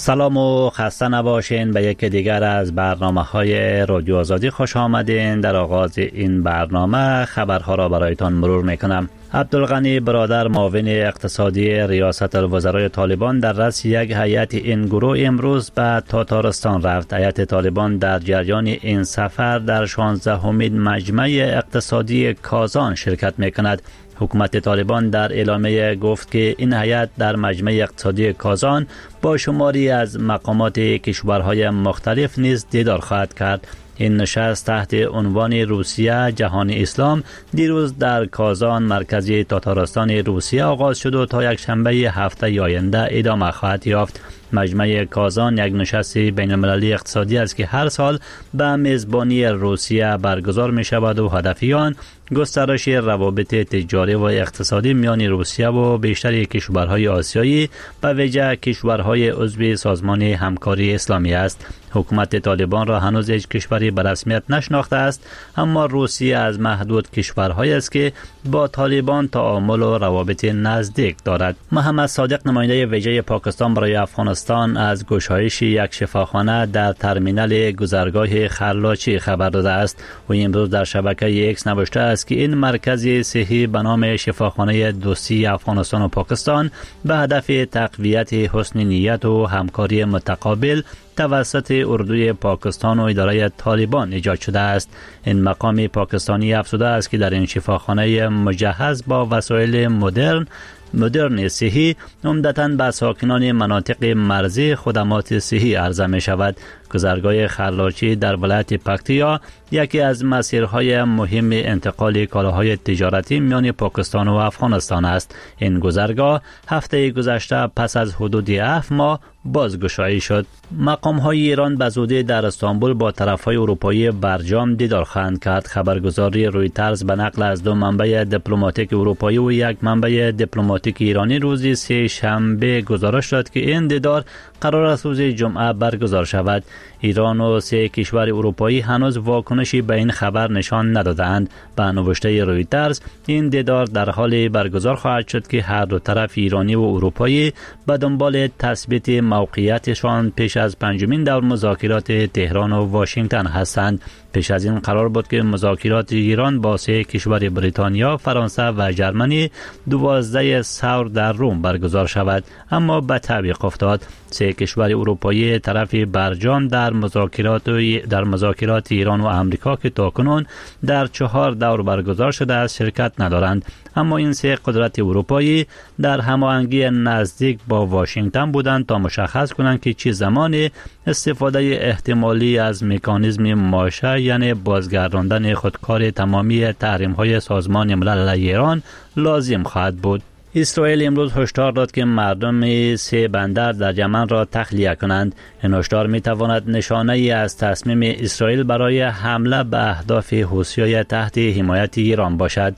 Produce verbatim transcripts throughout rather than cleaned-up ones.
سلام و خسته نباشین به یک دیگر از برنامه های رادیو آزادی خوش آمدین. در آغاز این برنامه خبرها را برایتان مرور میکنم. عبدالغنی برادر معاون اقتصادی ریاست الوزرای طالبان در رأس یک هیئت این گروه امروز به تاتارستان رفت. هیئت طالبان در جریان این سفر در شانزدهمین مجمع اقتصادی کازان شرکت میکند. حکومت طالبان در اعلامیه گفت که این هیئت در مجمع اقتصادی کازان با شماری از مقامات کشورهای مختلف نیز دیدار خواهد کرد. این نشست تحت عنوان روسیه جهان اسلام دیروز در کازان مرکزی تاتارستان روسیه آغاز شد و تا یک شنبه هفته آینده ادامه خواهد یافت. مجمع کازان یک نشست بین المللی اقتصادی است که هر سال به میزبانی روسیه برگزار می شود و هدف آن گسترش روابط تجاری و اقتصادی میان روسیه و بیشتر کشورهای آسیایی به ویژه کشورهای عضو سازمان همکاری اسلامی است. حکومت طالبان را هنوز هیچ کشوری به رسمیت نشناخته است، اما روسیه از محدود کشورهایی است که با طالبان تعامل و روابط نزدیک دارد. محمد صادق نماینده ویژه پاکستان برای افغانستان از گشایش یک شفاخانه در ترمینال گذرگاه خرلاچی خبر داده است و امروز در شبکه ایکس نوشته است که این مرکز صحی به نام شفاخانه دوستی افغانستان و پاکستان به هدف تقویت حسن نیت و همکاری متقابل توسط اردوی پاکستان و اداره طالبان ایجاد شده است. این مقام پاکستانی افزوده است که در این شفاخانه مجهز با وسایل مدرن مدرن صحی عمدتاً به ساکنان مناطق مرزی خدمات صحی عرضه می شود. گذرگاه خرلاچی در ولایت پکتیا یکی از مسیرهای مهم انتقال کالاهای تجارتی میان پاکستان و افغانستان است. این گذرگاه هفته گذشته پس از حدود هفت ماه بازگشایی شد. مقام های ایران به زودی در استانبول با طرف های اروپایی برجام دیدار خواهند کرد. خبرگزاری رویترز به نقل از دو منبع دیپلماتیک اروپایی و یک منبع دیپلماتیک ایرانی روز سه شنبه گزارش داد که این دیدار قرار است روز جمعه برگزار شود. ایران و سه کشور اروپایی هنوز واکنشی به این خبر نشان ندادند. به نوشته رویترز این دیدار در حال برگزار خواهد شد که هر دو طرف ایرانی و اروپایی به دنبال تثبیت موقعیتشان پیش از پنجمین دور مذاکرات تهران و واشنگتن هستند. پیش از این قرار بود که مذاکرات ایران با سه کشور بریتانیا، فرانسه و ژرمنی دوازده سور در روم برگزار شود، اما به تعویق افتاد. سه کشور اروپایی طرف برجام در مذاکرات در مذاکرات ایران و امریکا که تاکنون در چهار دور برگزار شده است شرکت ندارند، اما این سه قدرت اروپایی در هماهنگی نزدیک با واشنگتن بودند تا مشخص کنند که چه زمان استفاده احتمالی از مکانیزم ماشه یعنی بازگرداندن خودکار تمامی تحریم‌های سازمان ملل علیه ایران لازم خواهد بود. اسرائیل امروز هشدار داد که مردم سه بندر در یمن را تخلیه کنند. این هشدار می تواند نشانه ای از تصمیم اسرائیل برای حمله به اهداف حوثی‌های تحت حمایت ایران باشد.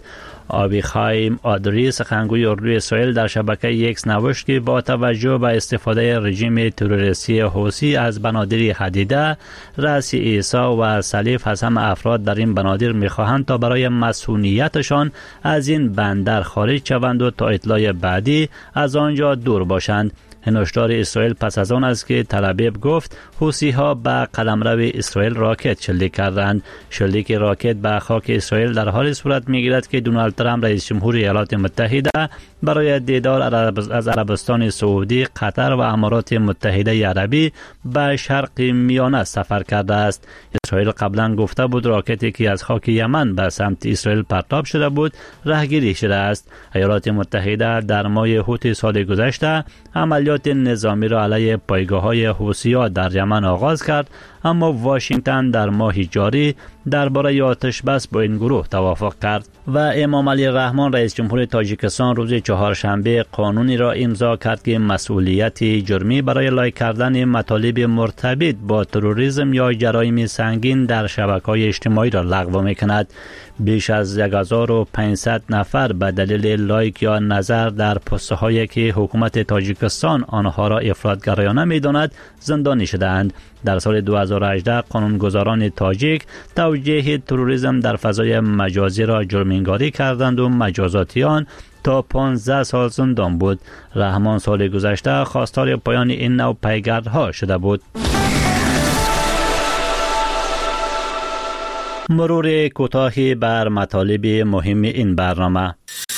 آبیخایم آدری سخنگوی اردوی اسرائیل در شبکه ایکس نوشت که با توجه به استفاده رژیم تروریستی حوثی از بنادر حدیده، رأس عیسی و سلیف از همه افراد در این بنادر می‌خواهند تا برای مسئولیتشان از این بندر خارج شوند و تا اطلاع بعدی از آنجا دور باشند. هشدار اسرائیل پس از آن است که تل ابیب گفت حوثی‌ها به قلمرو اسرائیل راکت شلیک کردند. شلیک راکت به خاک اسرائیل در حال صورت می‌گیرد که دونالد ترامپ رئیس جمهور ایالات متحده برای دیدار از عربستان سعودی، قطر و امارات متحده عربی به شرق میانه سفر کرده است. اسرائیل قبلا گفته بود راکتی که از خاک یمن به سمت اسرائیل پرتاب شده بود راهگیری شده است. ایالات متحده در ماه اوت سال گذشته عملیات نظامی را علیه پایگاه‌های حوثی‌ها در یمن آغاز کرد، اما واشنگتن در ماه جاری درباره آتش بس با این گروه توافق کرد. و امام علی رحمان رئیس جمهور تاجیکستان روز چهارشنبه قانونی را امضا کرد که مسئولیت جرمی برای لایک کردن مطالب مرتبط با تروریسم یا جرایم سنگین در شبکه‌های اجتماعی را لغو می‌کند. بیش از یک هزار و پانصد نفر به دلیل لایک یا نظر در پست‌هایی که حکومت تاجیکستان آنها را افراط‌گرایانه می‌داند زندانی شده‌اند. در سال دو هزار و هجده قانونگذاران تاجیک توجیه تروریسم در فضای مجازی را جرم‌انگاری کردند و مجازاتیان تا پانزده سال زندان بود. رحمان سال گذشته خواستار پایان این نوع پیگردها شده بود. مرور کوتاهی بر مطالب مهم این برنامه.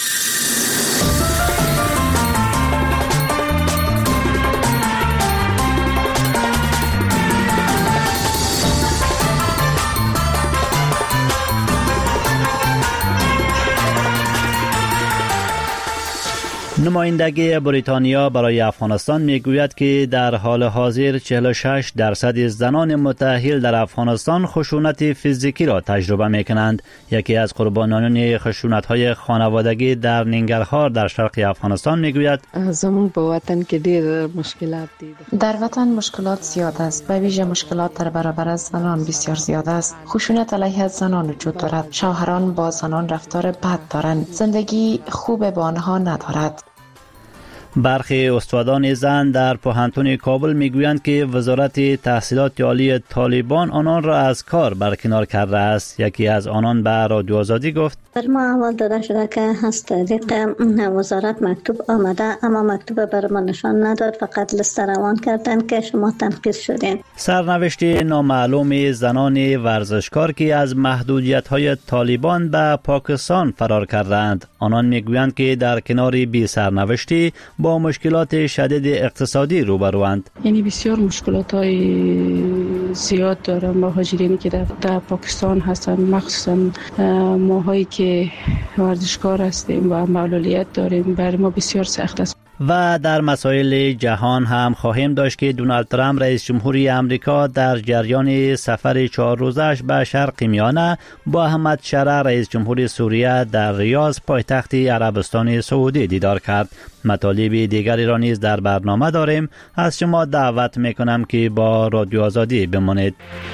نمایندگی بریتانیا برای افغانستان میگوید که در حال حاضر چهل و شش درصد زنان متأهل در افغانستان خشونت فیزیکی را تجربه میکنند. یکی از قربانیان خشونت‌های خانوادگی در ننگرهار در شرق افغانستان میگوید زمون په وطن کې ډېر مشکلات دي. در وطن مشکلات زیاد است. به ویژه مشکلات در برابر از زنان بسیار زیاد است. خشونت علیه زنان وجود دارد. شوهران با زنان رفتار بد دارند. زندگی خوب با آنها ندارد. برخی استادان زن در پوهنتون کابل میگویند که وزارت تحصیلات عالی طالبان آنان را از کار برکنار کرده است. یکی از آنان به رادیو آزادی گفت بر ما اول داده شده که هست دیگه وزارت مکتوب آمده اما مکتوب بر ما نشان نداد، فقط لست روان کردن که شما تنقیض شدین. سرنوشت نامعلوم زنان ورزشکار که از محدودیت‌های طالبان به پاکستان فرار کردند. آنان میگویند که در کنار بی سرنوشتی با مشکلات شدید اقتصادی روبروند. یعنی بسیار مشکلات‌های زیاد دارن مهاجرینی که در, در پاکستان هستن، مخصوصا ماهایی که ورزشکار هستیم و معلولیت داریم، برای ما بسیار سخت است. و در مسائل جهان هم خواهیم داشت که دونالد ترامپ رئیس جمهوری امریکا در جریان سفر چهار روزش به شرق میانه با احمد شرع رئیس جمهوری سوریه در ریاض پایتخت عربستان سعودی دیدار کرد. مطالب دیگری را نیز در برنامه داریم. از شما دعوت میکنم که با رادیو آزادی بمانید.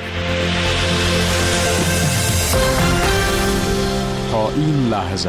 تا این لحظه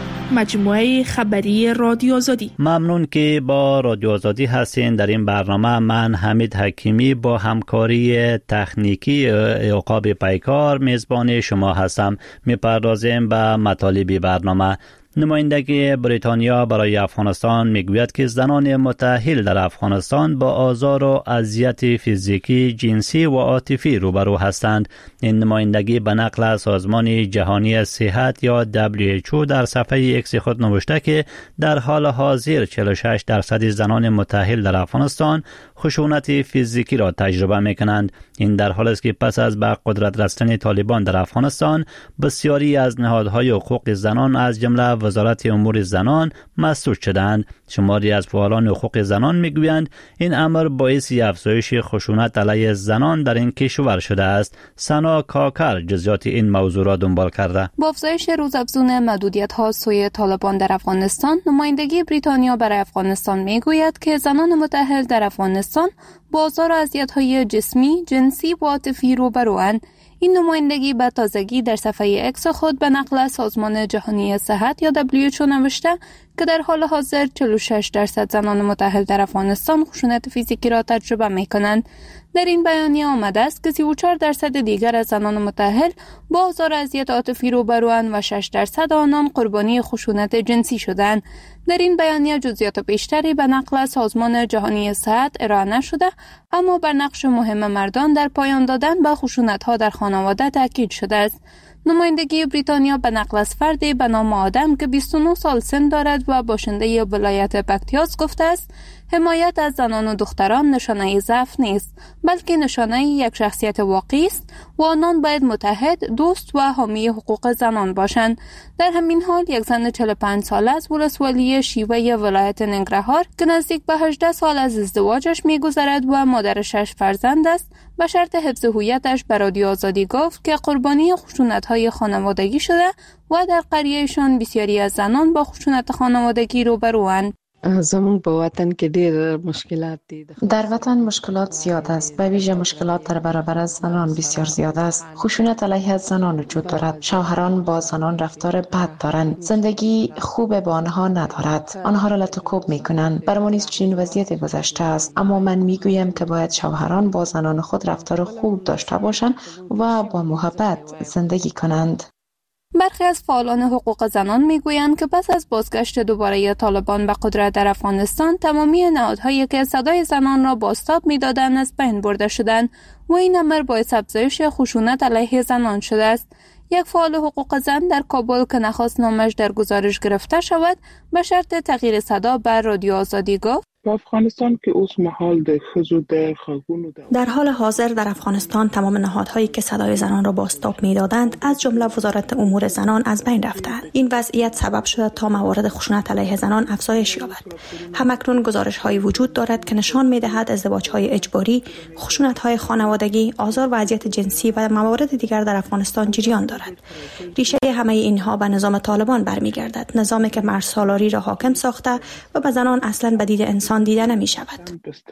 مجموعه خبری رادیو آزادی. ممنون که با رادیو آزادی هستین. در این برنامه من حمید حکیمی با همکاری تکنیکی عقاب پیکار میزبان شما هستم. میپردازیم به مطالب برنامه. نمایندگی بریتانیا برای افغانستان میگوید که زنان متأهل در افغانستان با آزار و اذیت فیزیکی، جنسی و عاطفی روبرو هستند. این نمایندگی به نقل از سازمان جهانی صحت یا دبلیو اچ او در صفحه ایکس خود نوشته که در حال حاضر چهل و شش درصد زنان متأهل در افغانستان خشونت فیزیکی را تجربه میکنند. این در حالی است که پس از به قدرت رسیدن طالبان در افغانستان بسیاری از نهادهای حقوق زنان از جمله وزارت امور زنان مسدود شدند. شماری از فعالان حقوق زنان میگویند این امر باعث افزایش خشونت علیه زنان در این کشور شده است. سنا کاکر جزئیات این موضوع را دنبال کرده. با افزایش روزافزون محدودیت‌ها سوی طالبان در افغانستان، نمایندگی بریتانیا برای افغانستان میگوید که زنان متأهل در افغانستان با آزار و اذیت‌های جسمی، جنسی و عاطفی روبروند. این نمایندگی به تازگی در صفحه اکس خود به نقل از سازمان جهانی صحت یا دبلیو اچ او نوشته که در حال حاضر چهل و شش درصد زنان متأهل در افغانستان خشونت فیزیکی را تجربه می‌کنند. در این بیانیه آمده است که سی و چهار درصد دیگر از زنان متأهل با آزار و اذیت عاطفی روبروند و شش درصد آنان قربانی خشونت جنسی شدند. در این بیانیه جزئیات بیشتری به نقل از سازمان جهانی صحت ارائه نشده، اما بر نقش مهم مردان در پایان دادن به خشونت‌ها در خانواده تاکید شده است. نمایندگی بریتانیا به نقل از فردی به نام آدم که بیست و نه سال سن دارد و باشنده ولایت پکتیاس گفته است حمایت از زنان و دختران نشانه ضعف نیست، بلکه نشانه یک شخصیت واقعی است و آنان باید متحد، دوست و حامی حقوق زنان باشند. در همین حال یک زن چهل و پنج ساله از ولسوالی شیوه ولایت ننگرهار که نزدیک به هجده سال از ازدواجش می‌گذرد و مادر شش فرزند است، به شرط حفظ هویتش به رادیو آزادی گفت که قربانی خشونت‌های خانوادگی شده و در قریه‌شان بسیاری از زنان با خشونت خانوادگی روبروند. زمون با وطن که دیر مشکلات دید. در وطن مشکلات زیاد است. به ویژه مشکلات در برابر از زنان بسیار زیاد است. خشونت علیه از زنان وجود دارد. شوهران با زنان رفتار بد دارند. زندگی خوب با آنها ندارد. آنها را لطوکوب میکنند. برمان نیز چنین وضعیت گذشته است. اما من میگویم که باید شوهران با زنان خود رفتار خوب داشته باشند و با محبت زندگی کنند. برخی از فعالان حقوق زنان میگویند که پس از بازگشت دوباره طالبان به قدرت در افغانستان، تمامی نهادهایی که صدای زنان را بازتاب میدادند از بین برده شدند و این امر باعث افزایش خشونت علیه زنان شده است. یک فعال حقوق زن در کابل که نخواست نامش در گزارش گرفته شود، به شرط تغییر صدا بر رادیو آزادی گفت: افغانستان که اوس محال ده خزو ده خلقونو ده در حال حاضر در افغانستان تمام نهادهایی که صدای زنان را بازتاب میدادند از جمله وزارت امور زنان از بین رفتند. این وضعیت سبب شده تا موارد خشونت علیه زنان افزایش یابد. همکنون گزارش هایی وجود دارد که نشان میدهد ازدواج های اجباری، خشونت های خانوادگی، آزار و اذیت جنسی و موارد دیگر در افغانستان جریان دارد. ریشه همه اینها به نظام طالبان برمیگردد، نظامی که مرزسالاری را حاکم ساخته و به زنان اصلا به دید انسان دیده نمی شود.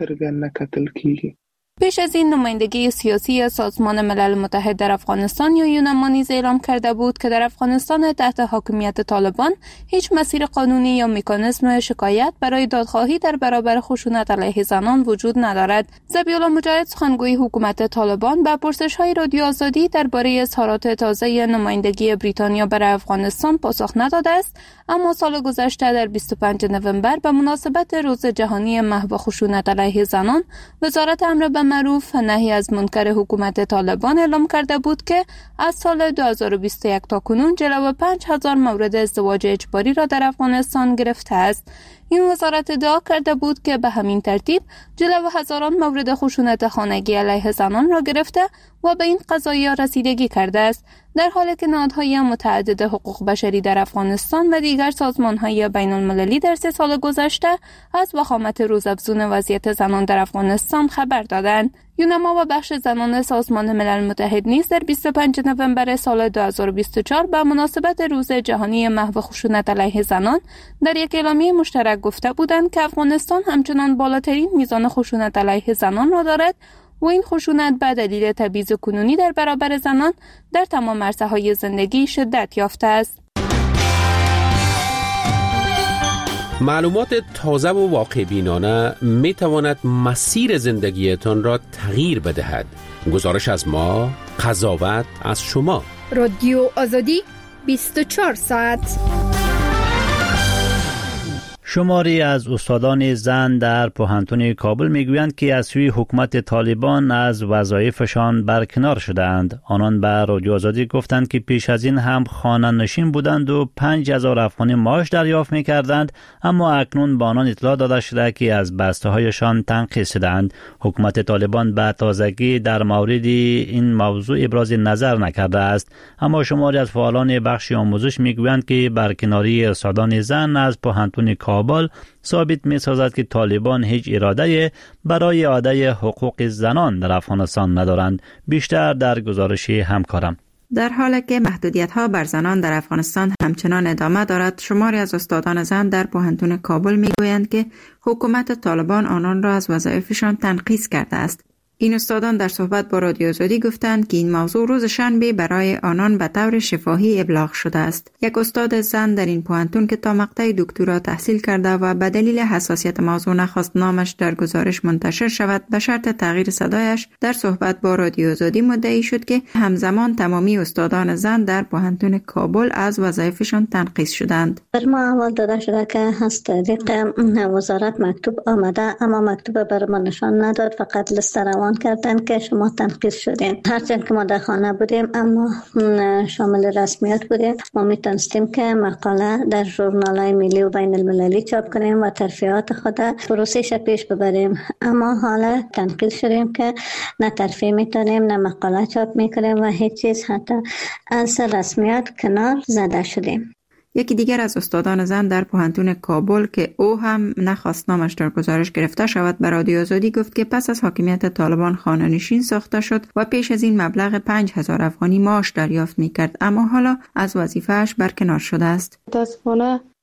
پیش از این نمایندگی سیاسی سازمان ملل متحد در افغانستان یا یونما نیز اعلام کرده بود که در افغانستان تحت حاکمیت طالبان هیچ مسیر قانونی یا مکانیزم شکایت برای دادخواهی در برابر خشونت علیه زنان وجود ندارد. ذبیح‌الله مجاهد سخنگوی حکومت طالبان به پرسش‌های رادیو آزادی درباره اظهارات تازه نمایندگی بریتانیا برای افغانستان پاسخ نداده است، اما سال گذشته در بیست و پنجم نوامبر به مناسبت روز جهانی محو خشونت علیه زنان، وزارت امر به معروف نهی از منکر حکومت طالبان اعلام کرده بود که از سال دو هزار و بیست و یک تا کنون جلو پنج هزار مورد ازدواج اجباری را در افغانستان گرفته است. این وزارت ادعا کرده بود که به همین ترتیب جلو هزاران مورد خشونت خانگی علیه زنان را گرفته و به این قضایا رسیدگی کرده است، در حالی که نهادهای متعدد حقوق بشری در افغانستان و دیگر سازمان‌های بین‌المللی در سه سال گذشته از وخامت روزافزون وضعیت زنان در افغانستان خبر دادند. یونما و بخش زنان سازمان ملل متحد نیز در بیست و پنجم نوامبر سال دو هزار و بیست و چهار به مناسبت روز جهانی محو خشونت علیه زنان در یک اعلامیه مشترک گفته بودند که افغانستان همچنان بالاترین میزان خشونت علیه زنان را دارد و این خشونت به دلیل تبعیض کنونی در برابر زنان در تمام عرصه‌های زندگی شدت یافته است. معلومات تازه و واقع بینانه می تواند مسیر زندگیتان را تغییر بدهد. گزارش از ما، قضاوت از شما. رادیو آزادی بیست و چهار ساعت. شماری از استادان زن در پوهنتون کابل میگویند که از سوی حکومت طالبان از وظایفشان برکنار شدند. آنان به رادیو آزادی گفتند که پیش از این هم خانه نشین بودند و پنج هزار افغانی معاش دریافت میکردند، اما اکنون به آنان اطلاع داده شده که از بسته هایشان تنقیص شدند. حکومت طالبان به تازگی در مورد این موضوع ابراز نظر نکرده است، اما شماری از فعالان بخش آموزش میگویند که برکناری استادان زن از پوهنتون کابل ثابت می سازد که طالبان هیچ اراده برای اعاده حقوق زنان در افغانستان ندارند. بیشتر در گزارش همکارم. در حالی که محدودیت‌ها بر زنان در افغانستان همچنان ادامه دارد، شماری از استادان زن در پوهنتون کابل میگویند که حکومت طالبان آنان را از وظایفشان تنقیص کرده است. این استادان در صحبت با رادیو آزادی گفتند که این موضوع روز شنبه برای آنان به طور شفاهی ابلاغ شده است. یک استاد زن در این پوهنتون که تا مقطع دکترا تحصیل کرده و به دلیل حساسیت موضوع نخواست نامش در گزارش منتشر شود، به شرط تغییر صدایش در صحبت با رادیو آزادی مدعی شد که همزمان تمامی استادان زن در پوهنتون کابل از وظایفشان تنقیص شدند. بر ما اول داده شده که هست دیگه وزارت مکتوب آمده، اما مکتوب بر ما نشان نداد، فقط لیست روان کردن که شما تنقیص شدین. هرچند که ما در خانه بودیم اما شامل رسمیات بودیم، ما میتونستیم که مقاله در ژورنال‌های ملی و بین المللی چاپ کنیم و ترفیعات خود پروسش پیش ببریم، اما حالا تنقیص شدیم که نه ترفیع میتونیم نه مقاله چاپ میکنیم و هیچ چیز، حتی از رسمیات کنار زده شدیم. یکی دیگر از استادان زن در پوهنتون کابل که او هم نخواست نامش در گزارش گرفته شود به رادیو آزادی گفت که پس از حاکمیت طالبان خانه نشین ساخته شد و پیش از این مبلغ پنج هزار افغانی معاش دریافت میکرد، اما حالا از وظیفه‌اش برکنار شده است. متاسفانه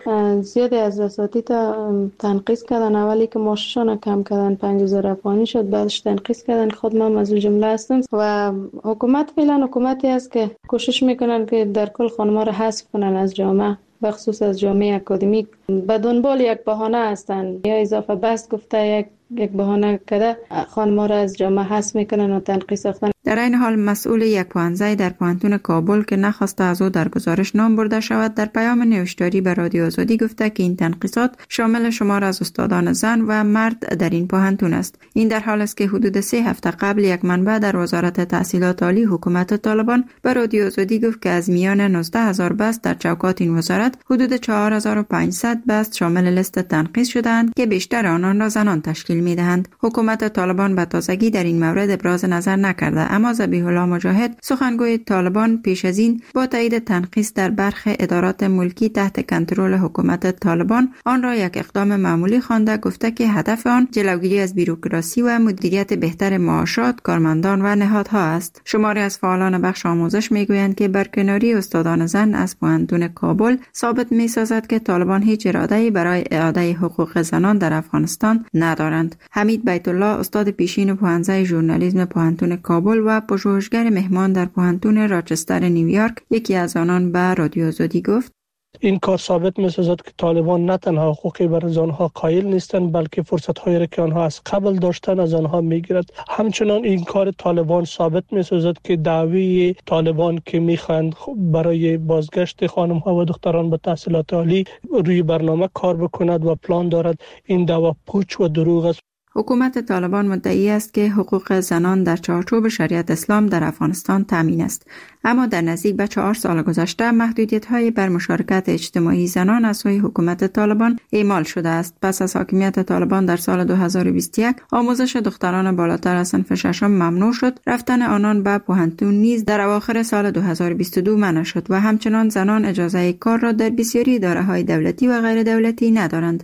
زیادی از اساتید تنقیص کردن. اولی که معاششان کم کردن پنج هزار افغانی شد، بعدش تنقیص کردن که خود من از اون جمله هستم. و حکومت فعلا حکومتی است که کوشش میکنن که در کل خانم‌ها را حذف کنن از جامعه، بخصوص از جامعه اکادمیک. به دنبال یک بهانه هستند، یا اضافه بس گفته یک یک بهانه کرده خانم‌ها را از جامعه حذف میکنن و تنقیص افتن. در این حال مسئول یک پوهنځی در پوهنتون کابل که نخواسته از او در گزارش نام برده شود، در پیام نوشتاری به رادیو آزادی گفته که این تنقیصات شامل شمار از استادان زن و مرد در این پوهنتون است. این در حال است که حدود سه هفته قبل یک منبع در وزارت تحصیلات عالی حکومت طالبان به رادیو آزادی گفت که از میان نوزده هزار بست در چوکات این وزارت حدود چهار هزار و پانصد بست شامل لیست تنقیص شدند که بیشتر آنان را زنان تشکیل می‌دهند. حکومت طالبان به تازگی در این مورد ابراز نظر نکرده، اما ذبیح الله مجاهد سخنگوی طالبان پیش از این با تایید تنقیص در برخی ادارات ملکی تحت کنترل حکومت طالبان آن را یک اقدام معمولی خوانده، گفته که هدف آن جلوگیری از بیروکراسی و مدیریت بهتر معاشات کارمندان و نهادها است. شماری از فعالان بخش آموزش میگویند که برکناری استادان زن از پوهنتون کابل ثابت می‌سازد که طالبان هیچ اراده‌ای برای اعاده حقوق زنان در افغانستان ندارند. حمید بیت الله استاد پیشین پوهنځی ژورنالیسم پوهنتون کابل و پژوهشگر مهمان در پوهنتون راچستر نیویورک یکی از آنان به رادیو آزادی گفت: این کار ثابت می‌سازد که طالبان نه تنها حقوقی برای آنها قائل نیستند، بلکه فرصت‌هایی را که آنها از قبل داشتن از آنها می‌گیرد. همچنان این کار طالبان ثابت می‌سازد که دعوی طالبان که می‌خواهند برای بازگشت خانم‌ها و دختران به تحصیلات عالی روی برنامه کار بکند و پلان دارد، این دعوا پوچ و دروغ است. حکومت طالبان مدعی است که حقوق زنان در چارچوب شریعت اسلام در افغانستان تامین است، اما در نزدیک به چهار سال گذشته محدودیت‌های بر مشارکت اجتماعی زنان از سوی حکومت طالبان اعمال شده است. پس از حاکمیت طالبان در سال دو هزار و بیست و یک آموزش دختران بالاتر از صنف ششم ممنوع شد، رفتن آنان به پوهنتون نیز در اواخر سال دو هزار و بیست و دو منع شد و همچنان زنان اجازه کار را در بسیاری اداره‌های دولتی و غیر دولتی ندارند.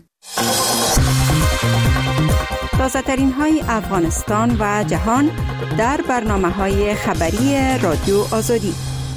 تازه ترین های افغانستان و جهان در برنامه های خبری رادیو آزادی.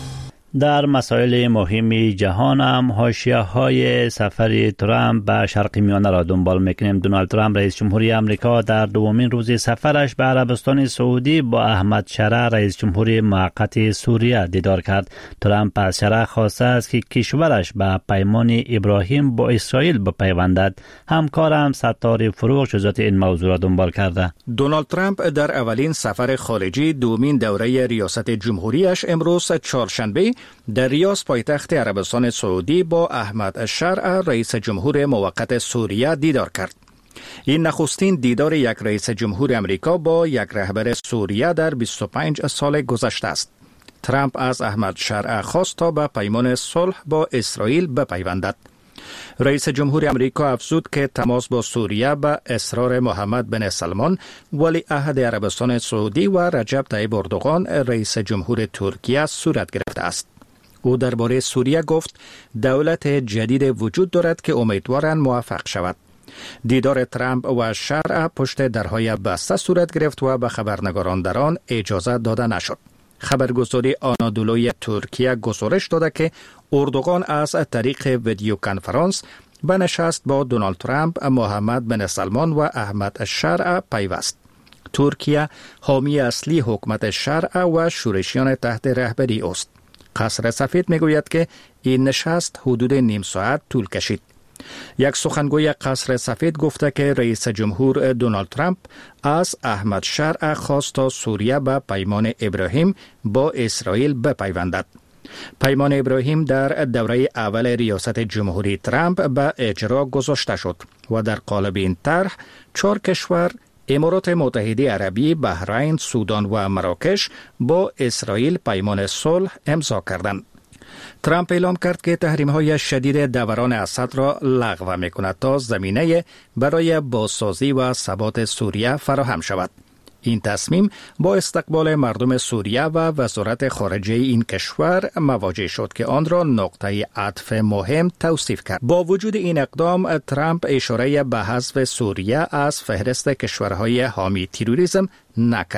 در مسائل مهم جهان هم حاشیه‌های سفر ترامپ به شرق میانه را دنبال میکنیم. دونالد ترامپ رئیس جمهوری آمریکا در دومین روز سفرش به عربستان سعودی با احمد شرع رئیس جمهور موقت سوریه دیدار کرد. ترامپ از شرع خواسته است که کشورش به پیمان ابراهیم با اسرائیل بپیوندد. همکارم ستار فروغ جزئیات این موضوع را دنبال کرده. دونالد ترامپ در اولین سفر خارجی دومین دوره ریاست جمهوریش امروز چهارشنبه در ریاض پایتخت عربستان سعودی با احمد شرع رئیس جمهور موقت سوریه دیدار کرد. این نخستین دیدار یک رئیس جمهور امریکا با یک رهبر سوریه در بیست و پنج سال گذشته است. ترامپ از احمد شرع خواست تا به پیمان صلح با اسرائیل بپیوندد. رئیس جمهور امریکا افزود که تماس با سوریه به اصرار محمد بن سلمان ولی عهد عربستان سعودی و رجب طیب اردوغان رئیس جمهور ترکیه صورت گرفته است. او درباره سوریه گفت دولت جدید وجود دارد که امیدوارند موفق شود. دیدار ترامپ و شرع پشت درهای بسته صورت گرفت و به خبرنگاران در آن اجازه داده نشد. خبرگزاری آنادولوی ترکیه گزارش داده که اردوغان از طریق ویدیو کنفرانس به نشست با دونالد ترامپ، محمد بن سلمان و احمد شرع پیوست. ترکیه حامی اصلی حکومت شرع و شورشیان تحت رهبری است. قصر سفید میگوید که این نشست حدود نیم ساعت طول کشید. یک سخنگوی قصر سفید گفته که رئیس جمهور دونالد ترامپ از احمد شرع خواست تا سوریه به پیمان ابراهیم با اسرائیل بپیوندد. پیمان ابراهیم در دوره اول ریاست جمهوری ترامپ به اجرا گذاشته شد و در قالب این طرح چهار کشور امارات متحده عربی، بحرین، سودان و مراکش با اسرائیل پیمان صلح امضا کردند. ترامپ اعلام کرد که تحریم‌های شدید دوران اسد را لغو می‌کند تا زمینه برای بازسازی و ثبات سوریه فراهم شود. این تصمیم با استقبال مردم سوریه و وزارت خارجه این کشور مواجه شد که آن را نقطه عطف مهم توصیف کرد. با وجود این اقدام، ترامپ اشاره به حذف سوریه از فهرست کشورهای حامی تروریسم نکرد.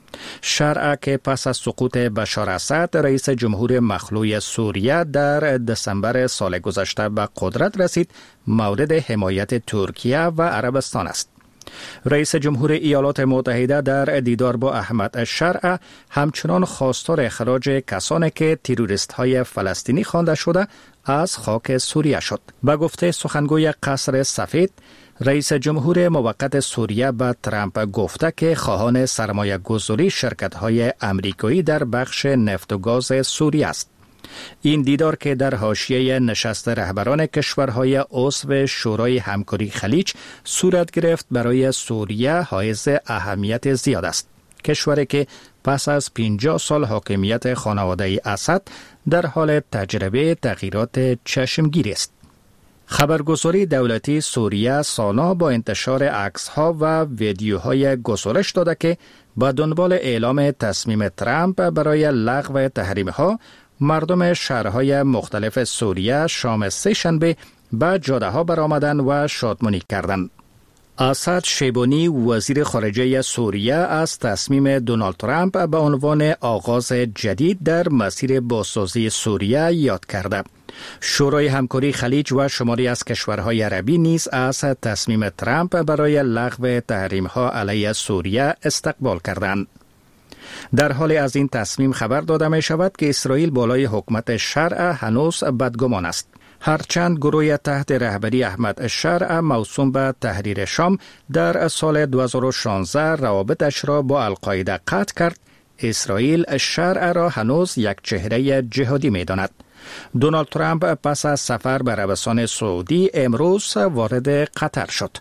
شرع که پس از سقوط بشار اسد رئیس جمهور مخلوع سوریه در دسامبر سال گذشته به قدرت رسید، مورد حمایت ترکیه و عربستان است. رئیس جمهور ایالات متحده در دیدار با احمد الشرع همچنان خواستار اخراج کسانی که تروریست های فلسطینی خوانده شده از خاک سوریه شد. به گفته سخنگوی قصر سفید، رئیس جمهور موقت سوریه به ترامپ گفته که خواهان سرمایه گذاری شرکت های امریکایی در بخش نفت و گاز سوریه است. این دیدار که در حاشیه نشست رهبران کشورهای عضو شورای همکاری خلیج صورت گرفت، برای سوریه حائز اهمیت زیاد است. کشوری که پس از پنجاه سال حاکمیت خانواده اسد در حال تجربه تغییرات چشمگیر است. خبرگزاری دولتی سوریه سانا با انتشار عکس‌ها و ویدیوهای گزارش داده که با دنبال اعلام تصمیم ترامپ برای لغو تحریم‌ها، مردم شهرهای مختلف سوریه شام سه شنبه به جاده‌ها برآمدند و شادمانی کردند. اسد شیبانی وزیر خارجه سوریه از تصمیم دونالد ترامپ به عنوان آغاز جدید در مسیر بازسازی سوریه یاد کرده. شورای همکاری خلیج و شماری از کشورهای عربی نیز از تصمیم ترامپ برای لغو تحریم‌ها علیه سوریه استقبال کردند. در حال از این تصمیم خبر داده می شود که اسرائیل بالای حکومت شرع هنوز بدگمان است. هرچند گروه تحت رهبری احمد الشرع موسوم به تحریر شام در سال دو هزار و شانزده روابطش را با القاعده قطع کرد، اسرائیل الشرع را هنوز یک چهره جهادی می داند. دونالد ترامپ پس از سفر به عربستان سعودی امروز وارد قطر شد.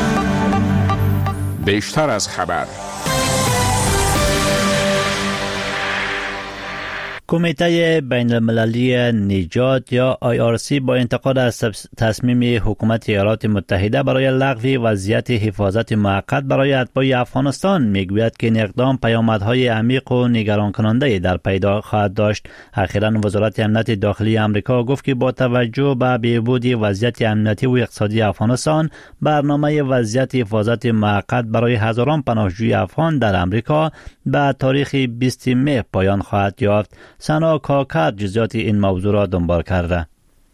بیشتر از خبر. کمیته بین المللی نجات یا آی آر سی با انتقاد از تصمیم حکومت ایالات متحده برای لغو وضعیت حفاظت موقت برای اتباع افغانستان میگوید که این اقدام پیامدهای عمیق و نگران کننده در پیدا خواهد داشت. اخیراً وزارت امنیت داخلی آمریکا گفت که با توجه به بهبود وضعیت امنیتی و اقتصادی افغانستان، برنامه وضعیت حفاظت موقت برای هزاران پناهجوی افغان در آمریکا به تاریخ بیستم می پایان خواهد یافت. سنا کاکر جزئیات این موضوع را دنبال کرده.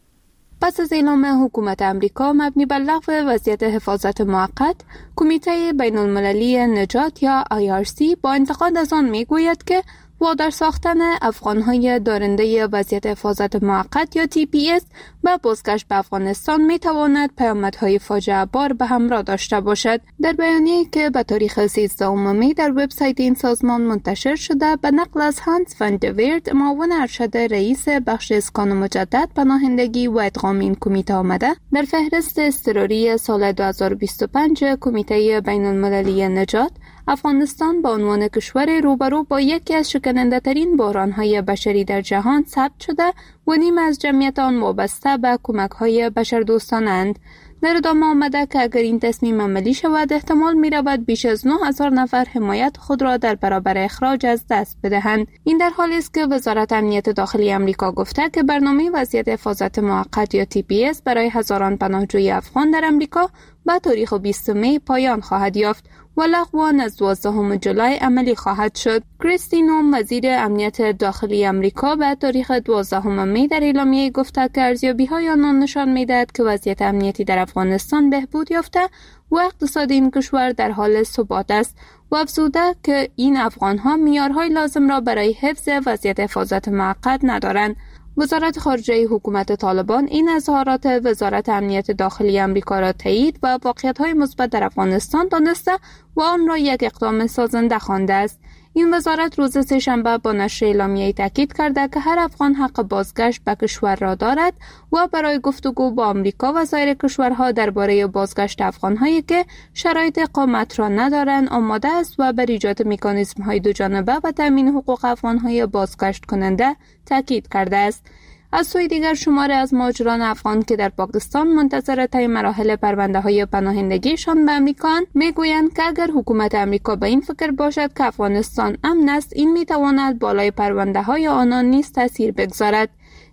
پس از اعلام حکومت امریکا مبنی بر لغو وضعیت حفاظت موقت، کمیته بین المللی نجات یا آی آر سی با انتقاد از آن میگوید که وادار ساختن افغانهای دارنده وضعیت حفاظت موقت یا تی پی اس به بازگشت به افغانستان میتواند پیامدهای فاجعه بار به همراه داشته باشد. در بیانیه‌ای که به تاریخ سیزدهم می در وبسایت این سازمان منتشر شده، به نقل از هانس فان دویرد، معاون ارشد رئیس بخش اسکان مجدد، پناهندگی و ادغام این کمیته آمده، در فهرست اضطراری سال دو هزار و بیست و پنج کمیته بین المللی نجات، افغانستان به عنوان کشور روبرو با یکی از شکننده ترین بحران‌های بشری در جهان ثبت شده و نیم از جمعیت آن وابسته به کمک‌های بشردوستانند. در ادامه آمده که اگر این تصمیم عملی شود، احتمال می رود بیش از نه هزار نفر حمایت خود را در برابر اخراج از دست بدهند. این در حالی است که وزارت امنیت داخلی آمریکا گفته که برنامه وضعیت حفاظت موقت یا تی پی اس برای هزاران پناهجوی افغان در آمریکا به تاریخ بیستم می پایان خواهد یافت و لغو آن از دوازدهم جولای عملی خواهد شد. کریستی نوم، وزیر امنیت داخلی آمریکا، به تاریخ دوازدهم می در اعلامیه گفته که ارزیابی‌های آنان نشان می‌دهد که وضعیت امنیتی در افغانستان بهبود یافته و اقتصاد این کشور در حال ثبات است و افزوده که این افغان‌ها معیارهای لازم را برای حفظ وضعیت حفاظت موقت ندارند. وزارت خارجه حکومت طالبان این اظهارات وزارت امنیت داخلی آمریکا را تایید و واقعیت‌های مثبت در افغانستان دانسته و آن را یک اقدام سازنده خوانده است. این وزارت روز سه‌شنبه با نشر اعلامیه‌ای تاکید کرده که هر افغان حق بازگشت به کشور را دارد و برای گفتگو با آمریکا و سایر کشورها درباره بازگشت افغان‌هایی که شرایط اقامت را ندارند آماده است و بر ایجاد مکانیزم‌های دوجانبه و تامین حقوق افغان‌های بازگشت کننده تاکید کرده است. از سوی دیگر شماری از مهاجران افغان که در پاکستان منتظر طی مراحل پرونده‌های پناهندگیشان به آمریکا میگویند که اگر حکومت آمریکا به این فکر باشد که افغانستان امن است، این میتواند بالای پرونده‌های آنان نیز تاثیر بگذارد.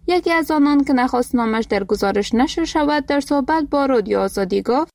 یکی از آنان که نخواست نامش در گزارش نشر شود در صحبت با رادیو آزادی گفت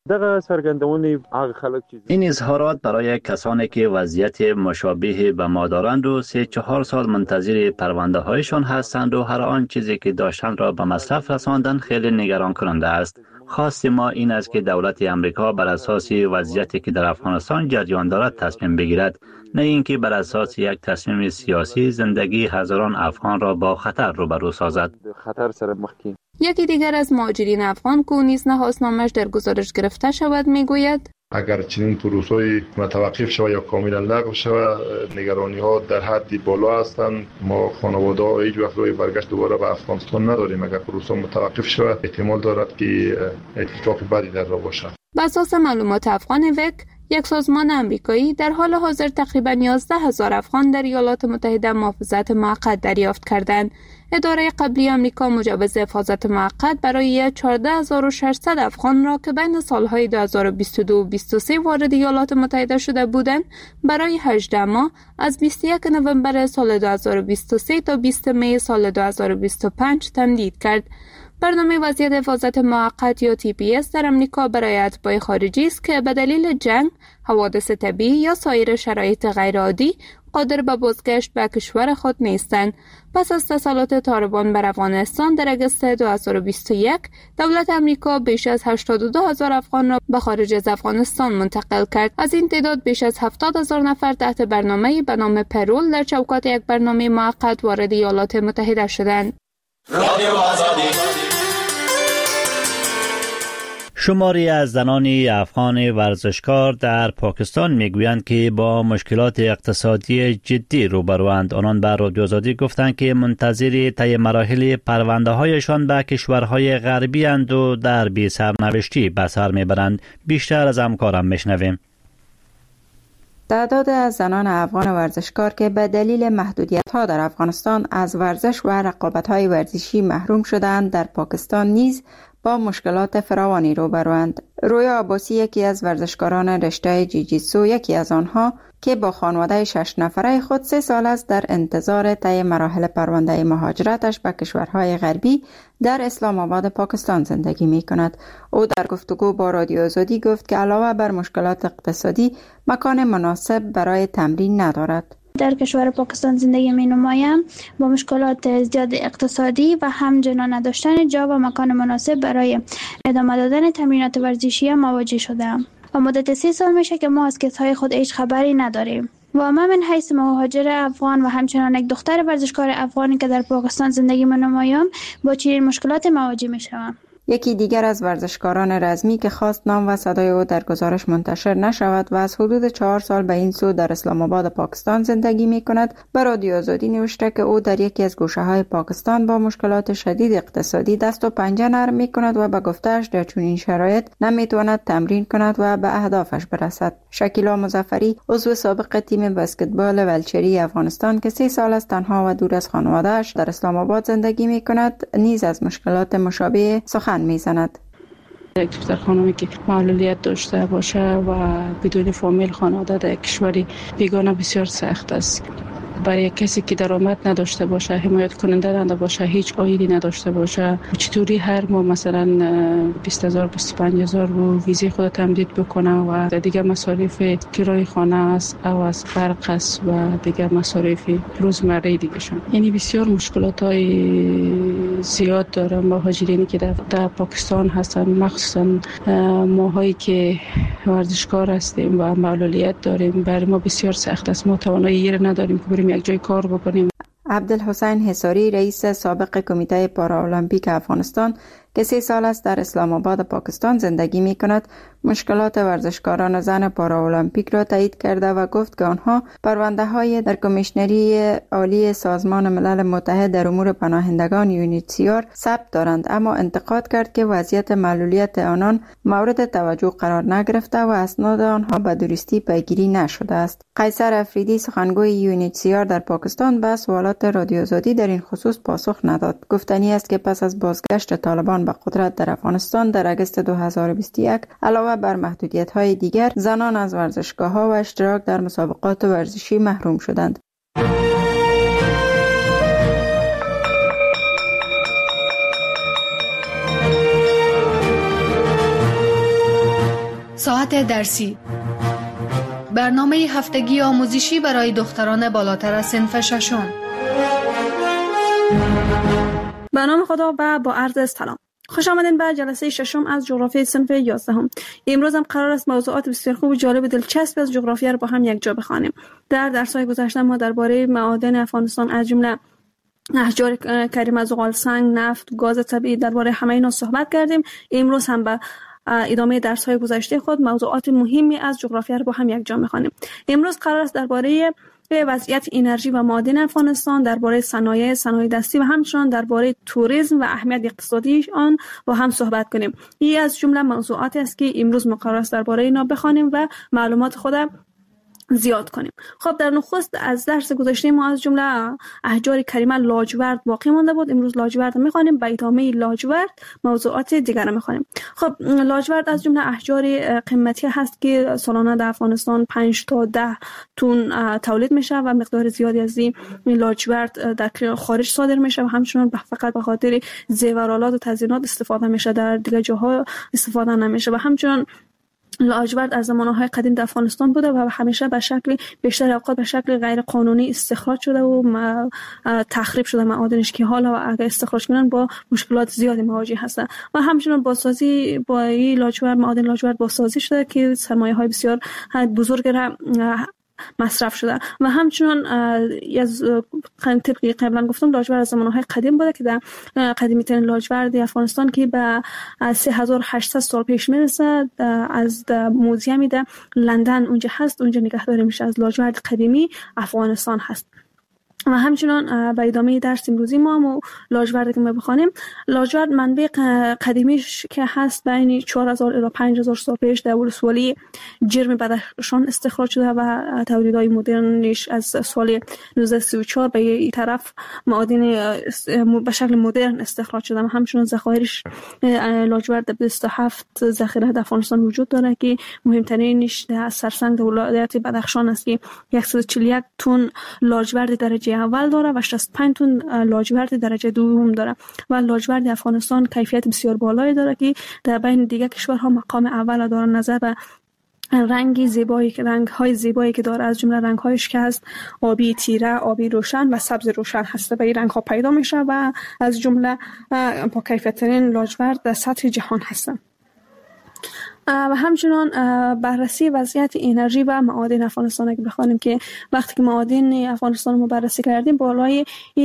این اظهارات برای کسانی که وضعیت مشابه به ما دارند و سه چهار سال منتظر پرونده هایشان هستند و هر آن چیزی که داشتند را به مصرف رساندن خیلی نگران کننده است. خواست ما این است که دولت امریکا بر اساس وضعیتی که در افغانستان جریان دارد تصمیم بگیرد، نه اینکه بر اساس یک تصمیم سیاسی زندگی هزاران افغان را با خطر روبرو سازد. یکی دیگر از مهاجرین افغان که نیز نخواست نامش در گزارش گرفته شود میگوید اگر چنین پروسه‌ای متوقف شود یا کاملا لغو شود، نگرانی ها در حدی بالا هستند. ما خانواده ها هیچ وقت روی برگشت دوباره به افغانستان نداریم. اگر پروسه متوقف شود احتمال دارد که اتفاق بدی در راه باشد. بر اساس معلومات افغان وک، یک سازمان امریکایی در حال حاضر تقریباً یازده هزار افغان در ایالات متحده محافظت موقت دریافت کردند. اداره قبلی آمریکا مجوز حفاظت موقت برای چهارده هزار و ششصد افغان را که بین سالهای دو هزار و بیست و دو و بیست و سه وارد ایالات متحده شده بودند برای هجده ماه از بیست و یک نوامبر سال دو هزار و بیست و سه تا بیست می سال دو هزار و بیست و پنج تمدید کرد. برنامه وضعیت حفاظت موقت یا تی پی اس در امریکا برای اتباع خارجی است که به دلیل جنگ، حوادث طبیعی یا سایر شرایط غیرعادی قادر به بازگشت به کشور خود نیستند. پس از تسلط طالبان بر افغانستان در اگست دو هزار و بیست و یک، دولت امریکا بیش از هشتاد و دو هزار افغان را به خارج از افغانستان منتقل کرد. از این تعداد بیش از هفتاد هزار نفر تحت برنامه‌ای به نام پرول در چوکات یک برنامه موقت وارد ایالات متحده شدند. شماری از زنان افغان ورزشکار در پاکستان میگویند که با مشکلات اقتصادی جدی روبروند. آنان به رادیو آزادی گفتند که منتظر طی مراحل پرونده هایشان به کشورهای غربی اند و در بی سرنوشتی به سر میبرند. بیشتر از همکارم میشنویم. تعداد از زنان افغان ورزشکار که به دلیل محدودیت‌ها در افغانستان از ورزش و رقابت‌های ورزشی محروم شدند در پاکستان نیز با مشکلات فراوانی روبروند. رویا عباسی یکی از ورزشکاران رشته جیجیتسو، یکی از آنها که با خانواده شش نفره خود سه سال است در انتظار طی مراحل پرونده مهاجرتش به کشورهای غربی در اسلام آباد پاکستان زندگی می کند. او در گفتگو با رادیو آزادی گفت که علاوه بر مشکلات اقتصادی مکان مناسب برای تمرین ندارد. در کشور پاکستان زندگی می نمایم. با مشکلات زیاد اقتصادی و همچنان نداشتن جا و مکان مناسب برای ادامه دادن تمرینات ورزشی مواجه شدم و مدت سه سال میشه که ما از کسهای خود هیچ خبری نداریم. و من من حیث مهاجر افغان و همچنان یک دختر ورزشکار افغانی که در پاکستان زندگی می نمایم با چنین مشکلات مواجه می شوم. یکی دیگر از ورزشکاران رزمی که خواست نام و صدای او در گزارش منتشر نشود و از حدود چهار سال به این سو در اسلام آباد پاکستان زندگی می کند، به رادیو آزادی نوشته که او در یکی از گوشه های پاکستان با مشکلات شدید اقتصادی دست و پنجه نرم می کند و به گفته‌اش در چنین شرایط نمی تواند تمرین کند و به اهدافش برسد. شکیلا مظفری، عضو سابق تیم بسکتبال ولچری افغانستان که سه سال است تنها و دور از خانواده‌اش در اسلام آباد زندگی می کند، نیز از مشکلات مشابه سخن میزند. یک دختر خانمی که معلولیت داشته باشه و بدون فامیل خانواده در کشوری بیگانه بسیار سخت است. برای کسی که درآمد نداشته باشه، حمایت کننده نداشته باشه، هیچ عایدی نداشته باشه، چطوری هر ماه مثلا بیست هزار بیست و پنج هزار رو ویزه خود تمدید بکنه و دیگه مصارف کرایه خانه است او از برق است و دیگه مصارف روزمره دیگه شون. یعنی بسیار مشکلات های زیاد داره مهاجرینی که در, در پاکستان هستن، مخصوصا ماهایی که ورزشکار هستیم و معلولیت داریم. برای ما بسیار سخت است. ما توانایی نداریم که بریم یک جای کار بکنیم. عبدالحسین حصاری، رئیس سابق کمیته پارالمپیک افغانستان که سه سال است در اسلام آباد پاکستان زندگی می کند، مشکلات ورزشکاران زن پارالمپیک را تایید کرده و گفت که آنها پرونده های در کمیشنری عالی سازمان ملل متحد در امور پناهندگان یونیسیار ثبت دارند، اما انتقاد کرد که وضعیت معلولیت آنان مورد توجه قرار نگرفته و اسناد آنها به درستی پیگیری نشده است. قیصر افریدی، سخنگوی یونیسیار در پاکستان، به سوالات رادیو آزادی در این خصوص پاسخ نداد. گفتنی است که پس از بازگشت طالبان به قدرت در افغانستان در اگست دو هزار و بیست و یک، علاوه بر محدودیت‌های دیگر، زنان از ورزشگاه‌ها و اشتراک در مسابقات ورزشی محروم شدند. ساعت درسی، برنامه هفتگی آموزشی برای دختران بالاتر از صنف ششم. به نام خدا و با عرض سلام. خوش آمدین به جلسه ششم از جغرافیای صنف یازدهم. امروز هم قرار است موضوعات بسیار خوب و جالب و دلچسب از جغرافیا را با هم یک جا بخوانیم. در درس‌های گذشته ما درباره معادن افغانستان از جمله احجار کریمه، زغال سنگ، نفت، گاز طبیعی، درباره همه اینا صحبت کردیم. امروز هم به ادامه درس‌های گذشته خود موضوعات مهمی از جغرافیا را با هم یک جا می‌خوانیم. امروز قرار است درباره وضعیت انرژی و معادن افغانستان، درباره صنایع صنایع دستی و همچنین درباره توریسم و اهمیت اقتصادی آن با هم صحبت کنیم. این از جمله موضوعاتی است که امروز ما قرار است درباره اینا بخوانیم و معلومات خود زیاد کنیم. خب در نخست از درس گذشته ما از جمله احجار کریمه لاجورد باقی مانده بود. امروز لاجورد میخوانیم، به ادامه لاجورد موضوعات دیگر رو میخوانیم. خب لاجورد از جمله احجار قیمتی هست که سالانه در افغانستان پنج تا ده تن تولید میشه و مقدار زیادی از این لاجورد در خارج صادر میشه و همچنین فقط به خاطر زیورآلات و تزیینات استفاده میشه، در دیگه جاها استفاده نمیشه. و همچنین لاجورد از زمانهای قدیم در افغانستان بوده و همیشه به شکل بیشتر اوقات به شکل غیر قانونی استخراج شده و تخریب شده معادنش که حالا اگر استخراج کنن با مشکلات زیادی مواجه هستن. و همچنین بازسازی با این لاجورد، معادن لاجورد بازسازی شده که سرمایه‌های بسیار بزرگ را مصرف شده. و همچنین از طبقی قبلا گفتم لاجورد از زمانهای قدیم بوده که در قدیمی ترین لاجورد افغانستان که به سه هزار و هشتصد سال پیش میرسه از موزیومی در لندن اونجا هست، اونجا نگهداری میشه از لاجورد قدیمی افغانستان هست. و همچنین به ادامه درس امروزی ما هم لاجورد که ما بخوانیم، لاجورد منبع قدیمیش که هست بین چهار هزار الی پنج هزار سال پیش در ولسوالی جرم بدخشان استخراج شده و تولیدهای مدرنش از سال نوزده سی و چهار به این طرف معادن به شکل مدرن استخراج شده. و همچنین ذخایرش لاجورد بیست و هفت ذخیره در افغانستان وجود داره که مهمترینش در سرسنگ ولایت بدخشان است که صد و چهل و یک تن لاجورد درجه اول داره و شصت و پنج تن لاجورد درجه دوم داره. و لاجورد افغانستان کیفیت بسیار بالایی داره که در بین دیگر کشورها مقام اول داره. نظر به رنگی زیبایی که رنگ های زیبایی که داره، از جمله رنگ هایش که هست آبی تیره، آبی روشن و سبز روشن هست، به این رنگ ها پیدا میشه و از جمله با کیفیت ترین لاجورد در سطح جهان هستن. و همچنان بررسی وضعیت انرژی و معادن افغانستان که بخوانیم که وقتی که معادن افغانستان رو بررسی کردیم بالای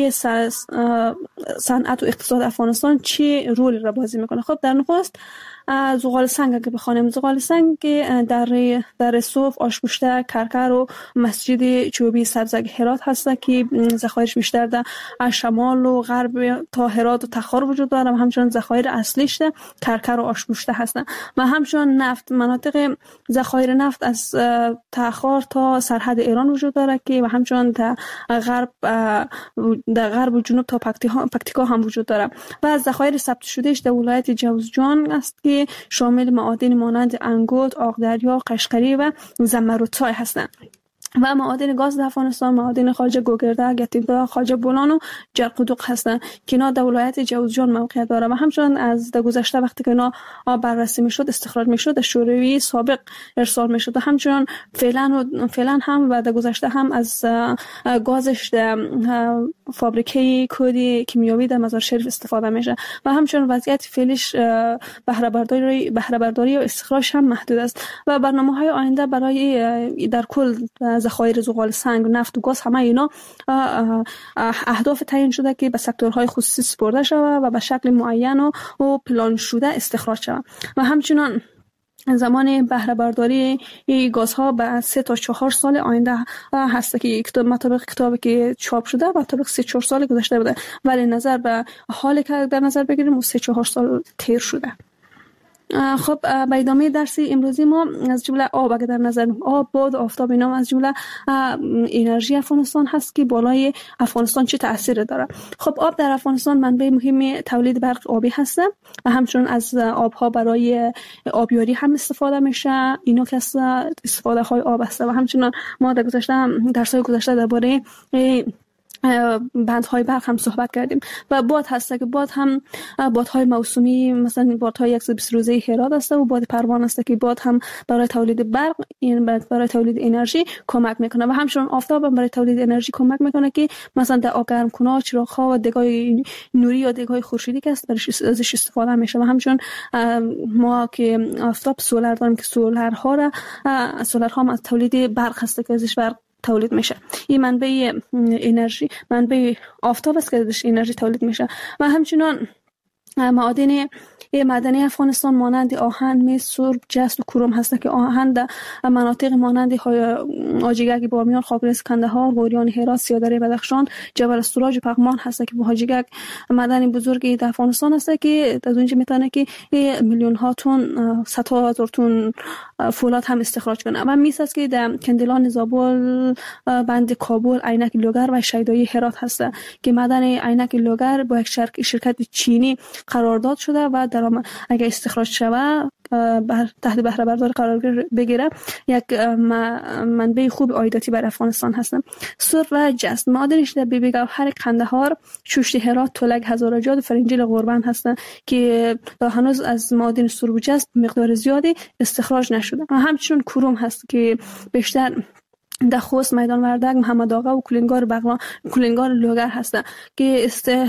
صنعت و اقتصاد افغانستان چه رولی را بازی میکنه. خب در نخست زغال سنگ که بخوانیم، زغال سنگ در در صوف، آشپوشته، کرکر و مسجد چوبی سبزک هرات هست که ذخایرش بیشتر در شمال و غرب تا هرات و تخار وجود داره و همچنین ذخایر اصلیش در کرکر و آشپوشته هستند. و همچنین نفت، مناطق ذخایر نفت از تخار تا سرحد ایران وجود داره که و همچنین در غرب در غرب و جنوب تا پکتیکا هم وجود داره. و از ذخایر ثبت شدهش در ولایت جوزجان است که شامل معادن مانند انگوت، آقدریا، قشقری و زمرودچای هستند. و معادن گاز در افغانستان معادن خواجه گوگرده، گتیدا، خواجه بولان و جرقدوق هستند که اینا در ولایت جوزجان موقعیت داره. و همچنین از در گذشته وقتی که اینا بررسی میشد استخراج میشد در شوروی سابق ارسال میشد و همچنین فعلا و فعلا هم و در گذشته هم از گازش در فابریکه کودی کیمیاوی در مزار شریف استفاده میشه. و همچنین وضعیت فعلیش بهره برداری بهره برداری و استخراج هم محدود است. و برنامه‌های آینده برای در کل ذخایر زغال سنگ، نفت و گاز همه اینا اهداف تعیین شده که به سکتورهای خصوصی سپرده شود و به شکل معین و, و پلان شده استخراج شود. و همچنین زمان بهره برداری گازها به سه تا چهار سال آینده هست که کتاب مطابق کتابی که چاپ شده و مطابق سه چهار سال گذشته بوده، ولی نظر به حالی که در نظر بگیریم سه چهار سال تیر شده. خب به ادامه درس امروزی ما از جمله آب اگه در نظر آب، باد، آفتاب اینا از جمله انرژی افغانستان هست که بالای افغانستان چه تأثیر داره. خب آب در افغانستان منبع مهم تولید برق آبی هست و همچنین از آبها برای آبیاری هم استفاده میشه. اینا که استفاده های آب است. و همچنین ما در گذشته درس‌های گذشته درباره بندهای برق هم صحبت کردیم و باد هست که باد هم بادهای موسمی مثلا بادهای صد و بیست روزه هرات است و باد پروان است که باد هم برای تولید برق این برای تولید انرژی کمک میکنه و همچنین آفتاب هم برای تولید انرژی کمک میکنه که مثلا در آب گرم کننده چراغ‌ها و دگای نوری یا دگای خورشیدی که است برش ازش استفاده میشه و همچنین ما که آفتاب سولار داریم که سولارها را سولارها هم از تولید برق هست که ازش برق تولید میشه. این منبع انرژی منبع آفتاب است که ازش انرژی تولید میشه و همچنین معادن معدنی افغانستان مانند آهن، مس، سرب، جست و کروم هست که آهن در مناطق مانند حاجیگک، بامیان، خاکریز، کندهار، غوریان، هرات، سیادری بدخشان، جبل السراج و پغمان هست که حاجیگک معدن بزرگی در افغانستان هست که از اونجا میتونه که میلیون ها تن، صدها هزار تن فولاد هم استخراج کنه و میس است که در کندلان، زابل، بند کابل، عینک لوگر و شیدایی هرات هست که معدن عینک لوگر با یک شرکت چینی قرارداد شده و در اگر استخراج شود بر تحت بهره برداری قرار بگیره یک منبع خوب عایداتی بر افغانستان هستند. سرب و جست معادنش در بیبی گوهر، قندهار، چوشت هرات، تولک، هزارجاد و فرنجیل غربند هستند که تا هنوز از معادن سرب و جست مقدار زیادی استخراج نشده. همچنین کروم هست که بیشتر در خوست، میدان وردک، محمد آقا و کلینگار بغلان کلینگار لوگر هستند که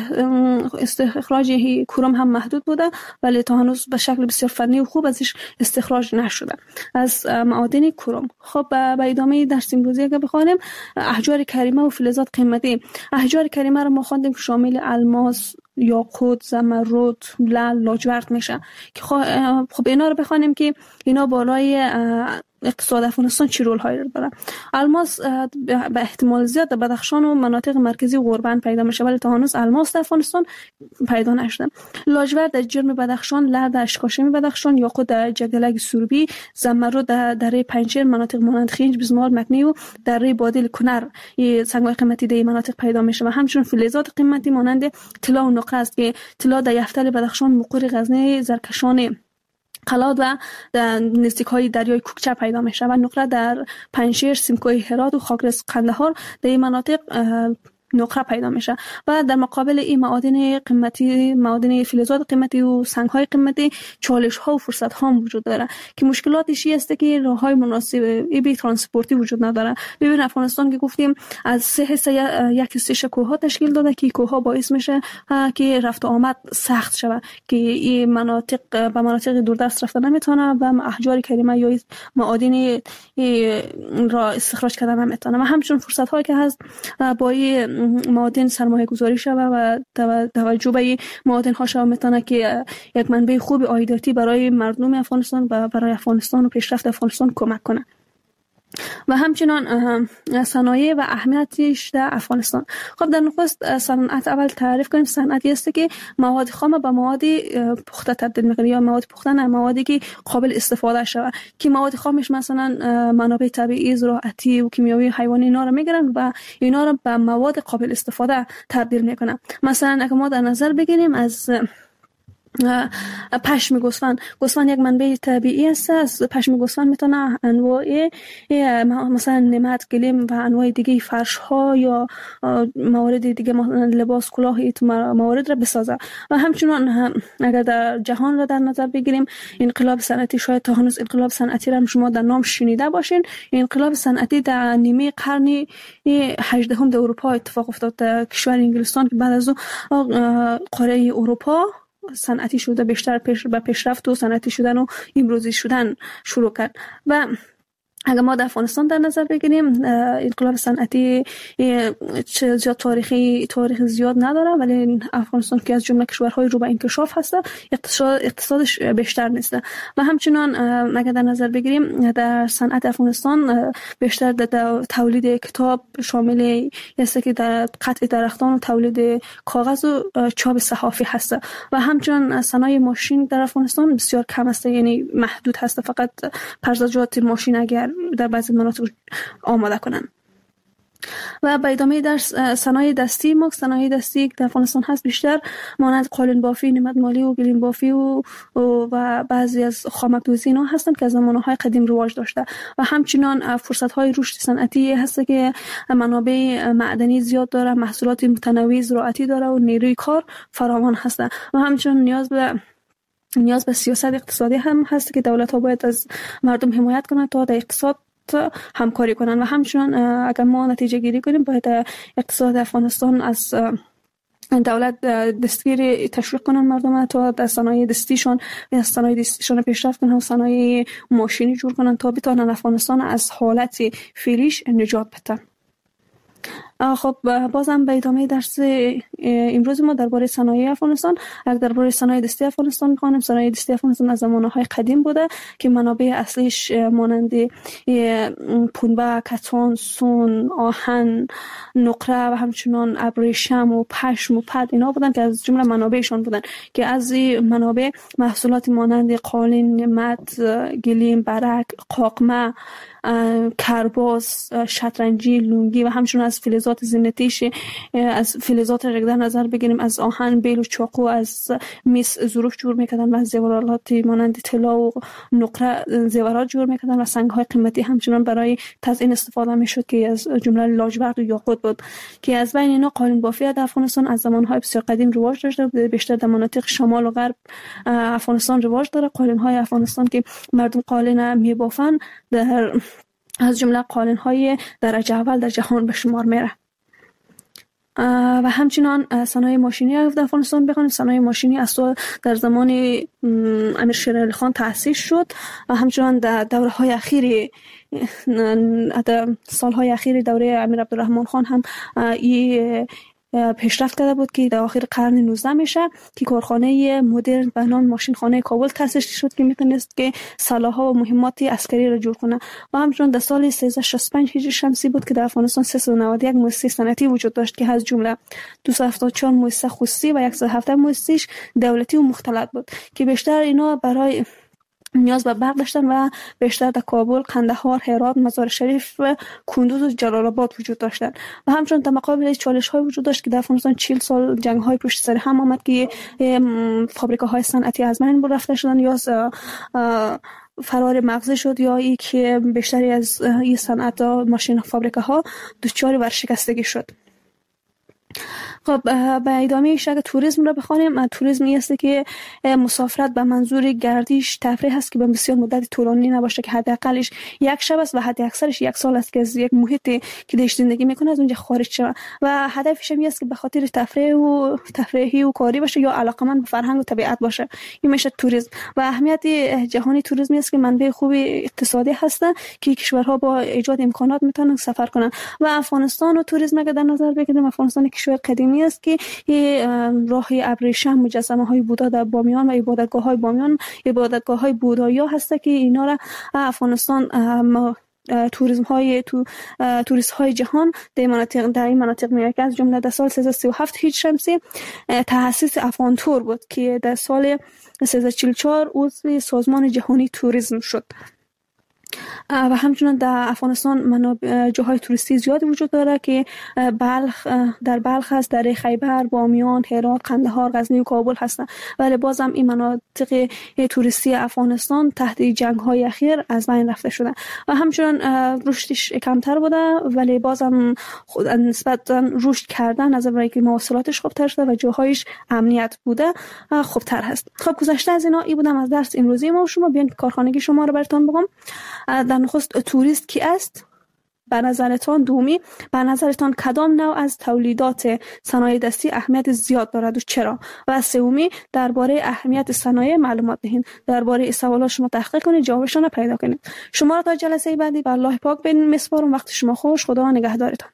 استخراج کروم هم محدود بوده ولی تا هنوز به شکل بسیار فنی و خوب ازش استخراج نشده از معادن کروم. خب به ادامه درس امروزی اگه بخوانیم احجار کریمه و فلزات قیمتی. احجار کریمه رو ما خواندیم که شامل الماس، یاقوت، زمرد، لعل، لاجورد میشه که خب اینا رو بخوانیم که اینا بالای اقتصاد افغانستان چی رول هایی داره. الماس به احتمال زیاد در بدخشان و مناطق مرکزی و غربند پیدا میشه ولی تا هنوز الماس در افغانستان پیدا نشده. لاجورد در جرم بدخشان، لعل در اشکاشم بدخشان، یاقوت در جگدلک سروبی، زمرد در دره پنجشیر، مناطق مانند خنج، بزمار، مکنی و دره بادل کنر این سنگ‌های قیمتی در مناطق پیدا میشه و همچنین فلزات قیمتی مانند طلا و نقره است که طلا در یفتل بدخشان، مقر غزنی، زرکشان قلات و در نزدیک‌های دریای کوکچه پیدا میشه و نقره در پنجشیر، سیمکوی هرات و خاکریز قندهار در این مناطق نقره پیدا میشه و در مقابل این معادن قیمتی، معادن فلزات قیمتی و سنگ‌های قیمتی چالش ها و فرصت ها هم وجود داره که مشکلاتش این است که راه‌های مناسب ای ترانسپورتی وجود نداره. ببین افغانستان که گفتیم از سه حصه یک حصه کوه‌ها تشکیل داده که کوه‌ها باعث میشه که رفت و آمد سخت شود که این مناطق به مناطق دوردست رفته نمیتونه و احجار کریمه یا معادن را استخراج کردن نمیتونه و همچنین فرصت هایی که هست با معادن سرمایه گذاری شود و توجه به معادن ها شود میتونه که یک منبع خوب عایداتی برای مردم افغانستان و برای افغانستان و پیشرفت افغانستان کمک کنه. و همچنان صنایع و اهمیتش در افغانستان. خب در نخست صنعت اول تعریف کنیم. صنعتی است که مواد خام به مواد پخته تبدیل می‌کنه یا مواد پخته نه موادی که قابل استفاده شود که مواد خامش مثلا منابع طبیعی، زراعتی و کیمیاوی، حیوانی اینا رو میگیرن و اینا رو به مواد قابل استفاده تبدیل میکنن. مثلا اگه ما در نظر بگیریم از پشم گوسفند، گوسفند یک منبع طبیعی است. از پشم گوسفند میتونه انواع مثلا نمد، گلیم و انواع دیگه فرش ها یا موارد دیگه لباس، کلاه موارد را بسازه و همچنان اگر در جهان را در نظر بگیریم انقلاب صنعتی، شاید تا هنوز انقلاب صنعتی را شما در نام شنیده باشین. انقلاب صنعتی در نیمه قرن هجدهم در اروپا اتفاق افتاد، در کشور انگلستان که بعد از اون قاره اروپا صنعتی شده، بیشتر پیش به پیشرفت و صنعتی شدن و امروزی شدن شروع کرد. و اگر ما در افغانستان در نظر بگیریم انقلاب صنعتی زیاد تاریخی تاریخ زیاد نداره ولی افغانستان که از جمله کشورهای رو به انکشاف هست اقتصاد اقتصادش بیشتر نیست و همچنان اگر در نظر بگیریم در صنعت افغانستان بیشتر در تولید کتاب شامل است که در قطع درختان و تولید کاغذ و چاپ صحافی هست و همچنان صنایع ماشین در افغانستان بسیار کم است، یعنی محدود هست، فقط پرزجات ماشین اگر در بعضی مناطق آماده کنن. و به ادامه در صنایع دستی ما صنایع دستی در افغانستان هست بیشتر مانند قالین بافی، نمد مالی و گلیم بافی و و بعضی از خامک دوزی اینا هستن که از زمانهای قدیم رواج داشته و همچنان فرصت های رشد صنعتی هست که منابع معدنی زیاد داره، محصولات متنوع زراعتی داره و نیروی کار فراوان هست و همچنان نیاز به نیاز به سیاست اقتصادی هم هست که دولت ها باید از مردم حمایت کنند تا در اقتصاد همکاری کنند و همچنان اگر ما نتیجه گیری کنیم باید اقتصاد افغانستان از دولت دستگیر تشویق کنن مردم تا در صنایع دستیشون و صنایع دستیشون پیشرفت کنن و صنایع ماشینی جور کنن تا بتونن افغانستان از حالت فعلیش نجات بدن. خب بازم به ادامه درس امروز ما درباره صنایع افغانستان، اگر درباره صنایع دستی افغانستان می‌خوانیم، صنایع دستی افغانستان از زمانهای قدیم بوده که منابع اصلیش مانند پنبه، کتان، سون، آهن، نقره و همچنان ابریشم و پشم و پد اینا بودن که از جمله منابعشون بودن که از این منابع محصولات مانند قالین، مد، گلیم، برک، قاقمه، کرباس، شطرنجی، لونگی و همچنین از فلزات زینتیش، از فلزات را در نظر بگیریم از آهن، بیل و چاقو، از مس ظروف جور میکردن و از زیورات مانند طلا و نقره زیورات جور میکردن و سنگ های قیمتی همچنان برای تزیین استفاده میشد که از جمله لاجورد و یاقوت بود که از بین اینا قالین بافی در افغانستان از زمانهای بسیار قدیم رواج داشته، بیشتر در مناطق شمال و غرب افغانستان رواج داره. قالین های افغانستان که مردم قالین میبافن در از جمله قالین های درجه اول در جهان به شمار میره. و همچنان صنایع ماشینی در افغانستان بخوانیم، صنایع ماشینی اصلا در زمان امیر شیر علی خان تأسیس شد و همچنان در دوره های اخیر در سالهای اخیر دوره امیر عبدالرحمن خان هم این پیشرفت کرده بود که در آخر قرن نوزدهم میشه که کارخانه مدرن به نام ماشین خانه کابل تأسیس شد که میتونست که سلاح‌ها و مهمات عسکری را جور کنه و همچنین در سال سیزده شصت و پنج هجری شمسی بود که در افغانستان سیصد و نود و یک مؤسسه صنعتی وجود داشت که از جمله دویست و هفتاد و چهار مؤسسه خصوصی و صد و هفده مؤسسه دولتی و مختلط بود که بیشتر اینا برای نیاز به برق داشتن و بیشتر در کابل، قندهار، هرات، مزار شریف و کندوز و جلال آباد وجود داشتن و همچنین در مقابل چالش های وجود داشت که در افغانستان چهل سال جنگ های پشت سر هم آمد که فابریکه های صنعتی از بین رفته شدن یا فرار مغزی شد یا ای که بیشتری از این صنعت ماشین فابریکه ها دچار ورشکستگی شد. خب به ادامه ایش اگر توریسم را بخوانیم، توریسم است که مسافرت به منظور گردش تفریح است که به بسیار مدت طولانی نباشه که حداقلش یک شب است و حد اکثرش یک سال است که از یک محیطی که درش زندگی میکنه از اونجا خارج شه و هدفش هم است که به خاطر تفریح و تفریحی و کاری باشه یا علاقمند به فرهنگ و طبیعت باشه. این میشه توریسم و اهمیت جهانی توریسم است که منبع خوب اقتصادی هست که کشورها با ایجاد امکانات میتونن سفر کنن و افغانستان و توریسم اگر در نظر بگیریم، افغانستان کشور قدیمی است که راه ابریشم، مجسمه های بودا در بامیان و عبادتگاه های بامیان، عبادتگاه های بودایی هست که اینا را افغانستان توریسم های تو توریست های جهان در مناطق در این مناطق میاد که از جمله در سال سیصد و سی و هفت هجری شمسی تأسیس افغان تور بود که در سال سیصد و چهل و چهار عضو سازمان جهانی توریسم شد و همچنین در افغانستان منابع جاهای توریستی زیادی وجود داره که بلخ در بلخ هست، در خیبر، بامیان، هرات، قندهار، غزنی و کابل هستند ولی بازم این مناطق توریستی افغانستان تحت جنگ های اخیر از بین رفته شده و همچنین رشدش کمتر بوده ولی بازم خود نسبتا رشد کردن از اونایی که مواصلاتش خوبتر شده و جاهایش امنیت بوده خوبتر هست. خب گذشته از اینا ای بودم از درس امروزی ما. شما بیان کارخانگی شما رو براتون بگم. در نخست توریست کی است؟ به نظرتان دومی، به نظرتان کدام نوع از تولیدات صنایع دستی اهمیت زیاد دارد و چرا؟ و سومی، درباره اهمیت صنایع معلومات دهید. درباره این سوالات شما تحقیق کنید، جوابشان را پیدا کنید. شما را تا جلسه بعدی به الله پاک بین میسپارم. وقت شما خوش. خدا نگهدارتان.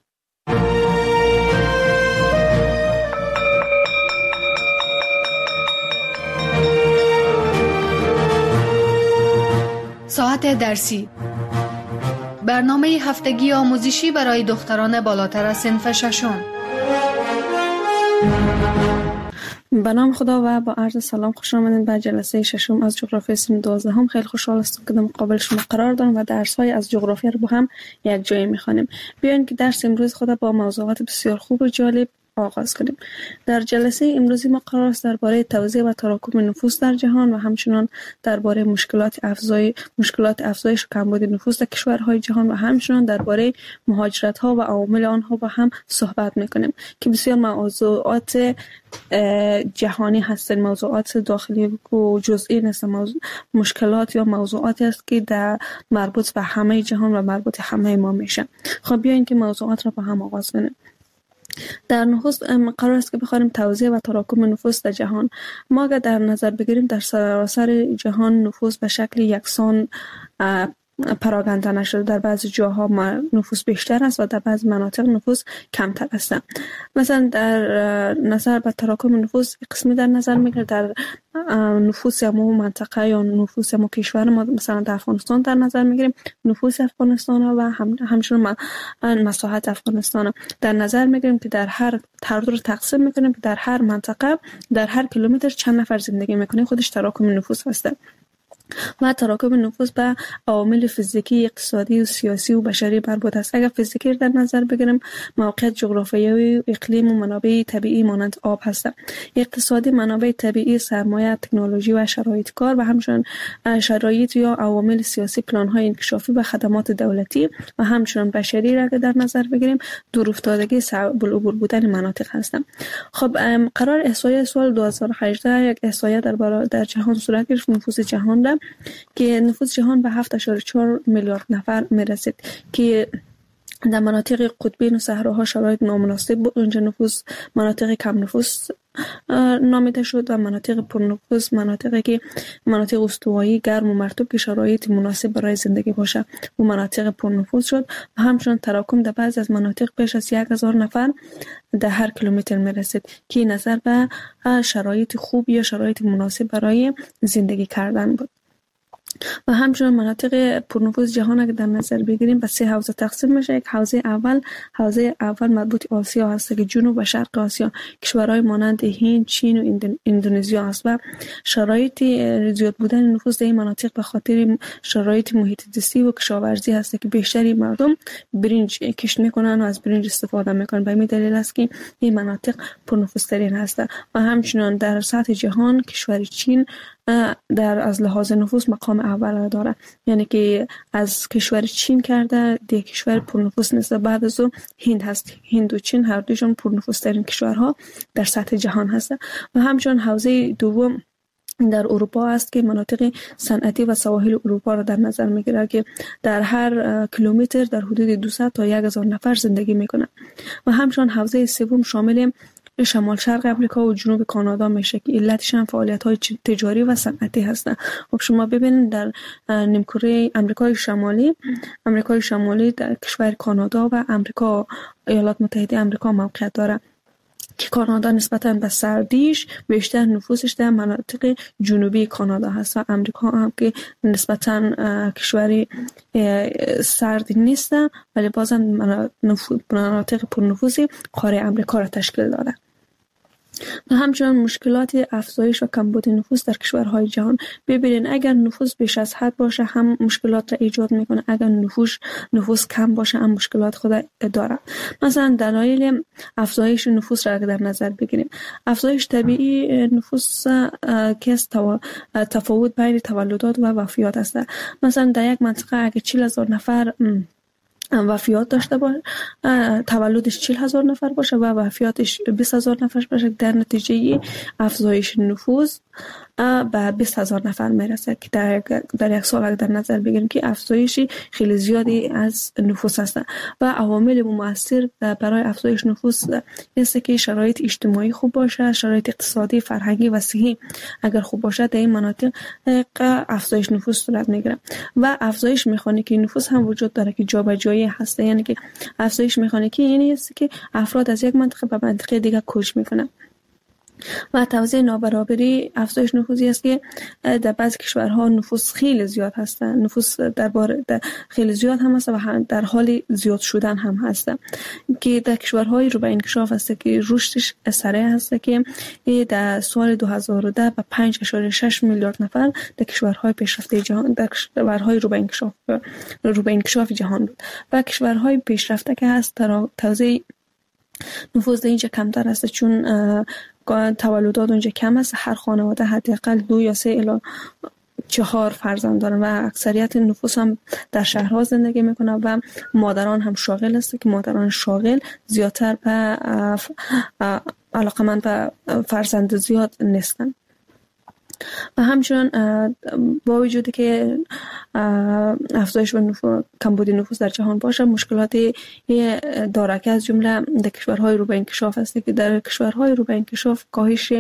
ساعت درسی، برنامه هفتگی آموزشی برای دختران بالاتر از صنف ششم. به نام خدا و با عرض سلام خوش آمدید به جلسه ششم از جغرافی سن دوازده هم. خیلی خوشحال هستم که در مقابل شما قرار دارم و درس های از جغرافیا رو با هم یک جایی میخوانیم. بیاین که درس امروز خود با موضوعات بسیار خوب و جالب آغاز کنیم. در جلسه امروزی ما قرار است درباره توزیع و تراکم نفوس در جهان و همچنین درباره مشکلات افزای مشکلات افزایش و کمبود نفوس در کشورهای جهان و همچنین درباره مهاجرت ها و عوامل آنها با هم صحبت میکنیم که بسیار موضوعات جهانی هستند، موضوعات داخلی و جزئی نیست، موضوع مشکلات یا موضوعاتی است که در مربوط به همه جهان و مربوط همه ما میشه. خب بیاین که موضوعات را با هم آغاز کنیم. در نخست قرار است که بخوانیم توزیع و تراکم نفوس در جهان. ما اگر در نظر بگیریم در سراسر جهان نفوس به شکل یکسان پراگنده نشده. در بعضی جاها نفوس بیشتر است و در بعضی مناطق نفوس کمتر است. مثلا در نظر به تراکم نفوس قسمی در نظر میگیره در نفوس مو منطقه یا نفوس مو کشور ما، مثلا در افغانستان در نظر میگیریم نفوس افغانستان و هم همچنین مساحت افغانستان در نظر میگیریم که در هر هر دو رو تقسیم میکنیم که در هر منطقه در هر کیلومتر چند نفر زندگی میکنه، خودش تراکم نفوس هست. و تراکم نفوس به عوامل فیزیکی، اقتصادی و سیاسی و بشری مربوط است. اگر فیزیکی در نظر بگیریم موقعیت جغرافیایی و اقلیم و منابع طبیعی مانند آب هستند. اقتصادی منابع طبیعی، سرمایه، تکنولوژی و شرایط کار و همچنین شرایط یا عوامل سیاسی، پلان‌های انکشافی و خدمات دولتی و همچنین بشری را در نظر بگیریم دور افتادگی صعب العبور بودن مناطق هستند. خب قرار احصایه سال دو هزار و هجده یک احصایه در در جهان صورت گرفت، نفوس جهان را که نفوس جهان به هفت ممیز چهار میلیارد نفر میرسید که در مناطق قطبین و صحراها شرایط نامناسب بود. اونجا نفوس مناطق کم نفوس نامیده شد و مناطق پرنفوس مناطقی که مناطق استوایی گرم و مرطوب که شرایط مناسب برای زندگی باشه و مناطق پرنفوس شد و همچنین تراکم در بعضی از مناطق بیش از یک هزار نفر در هر کیلومتر میرسید که نظر به شرایط خوب یا شرایط مناسب برای زندگی کردن بود. و همچنین مناطق پرنفوذ جهان اگر در نظر بگیریم به سه حوزه تقسیم میشه. یک حوزه اول حوزه اول مربوط آسیا هست که جنوب و شرق آسیا کشورهای مانند هند، چین و اندونزیا است و شرایط زیاد بودن نفوس در این مناطق به خاطر شرایط محیط زیستی و کشاورزی هست که بیشتری مردم برنج کشت میکنن و از برنج استفاده میکنن. به این دلیل است که این مناطق پرنفوذ ترین هست. و همچنین در سطح جهان کشور چین در از لحاظ نفوس مقام اول داره، یعنی که از کشور چین کرده دیگه کشور پرنفوس نیست. بعد از اون هند هست. هند و چین هر دوشون پرنفوس ترین کشورها در سطح جهان هست. و همچنین حوزه دوم در اروپا است که مناطق صنعتی و سواحل اروپا را در نظر میگیره که در هر کیلومتر در حدود دویست تا هزار نفر زندگی میکنه. و همچنین حوزه سوم شامل شمال شرق امریکا و جنوب کانادا میشه که علتش هم فعالیت‌های تجاری و صنعتی هستند. خب شما ببینید در نیمکره آمریکای شمالی آمریکای شمالی در کشور کانادا و آمریکا ایالات متحده آمریکا موقعیت داره که کانادا نسبتاً به سردیش بیشتر نفوسش در مناطق جنوبی کانادا هست و امریکا هم که نسبتاً کشوری سرد نیست ولی بازم مناطق پرنفوذی قاره امریکا را تشکیل داده. و همچنین مشکلات افزایش و کمبود نفوس در کشورهای جهان. ببینید اگر نفوس بیش از حد باشه هم مشکلات را ایجاد میکنه، اگر نفوس نفوس کم باشه هم مشکلات خود داره. مثلا دلایل افزایش نفوس را در نظر بگیریم. افزایش طبیعی نفوس که تفاوت بین تولدات و وفیات است. مثلا در یک منطقه اگر چهل هزار نفر وفیات داشته باشه، تولدش چهل هزار نفر باشه و وفیاتش بیست هزار نفر باشه، در نتیجه افزایش نفوس به بیست هزار نفر میرسه که در, در یک سال در نظر بگیریم که افزایشی خیلی زیادی از نفوس هست. و عوامل مؤثر برای افزایش نفوس است که شرایط اجتماعی خوب باشه، شرایط اقتصادی، فرهنگی و صحی اگر خوب باشه در این مناطق افزایش نفوس صورت میگیره. و افزایش مکانیکی نفوس هم وجود داره که جابجایی هست، یعنی که افزایش مکانیکی یعنی است که افراد از یک منطقه به منطقه دیگه کوچ میکنن. و توزیع نابرابری افزایش نفوذی است که در بعضی کشورها نفوس خیلی زیاد هستن، نفوس در بار در خیلی زیاد هم هست و در حال زیاد شدن هم هست که در کشورهای رو به انکشاف هست که رشدش سریع هست که در سال دو هزار و ده به پنج اشاره شش میلیارد نفر در کشورهای پیشرفته جهان در کشورهای رو به انکشاف رو به انکشاف جهان بود و کشورهای پیشرفته که هست توزیع نفوذ اینجا کمتر است چون تولدات اونجا کم است. هر خانواده حداقل دو یا سه الی چهار فرزند دارن و اکثریت نفوس هم در شهرها زندگی میکنن و مادران هم شاغل است که مادران شاغل زیادتر به علاقمند به فرزند زیاد نیستن. و همچنان با وجودی که افزایش و نفوذ کمبود نفوذ در جهان باشه، مشکلات دارکه از جمله در کشورهای رو به انکشاف است که در کشورهای رو به انکشاف کاهش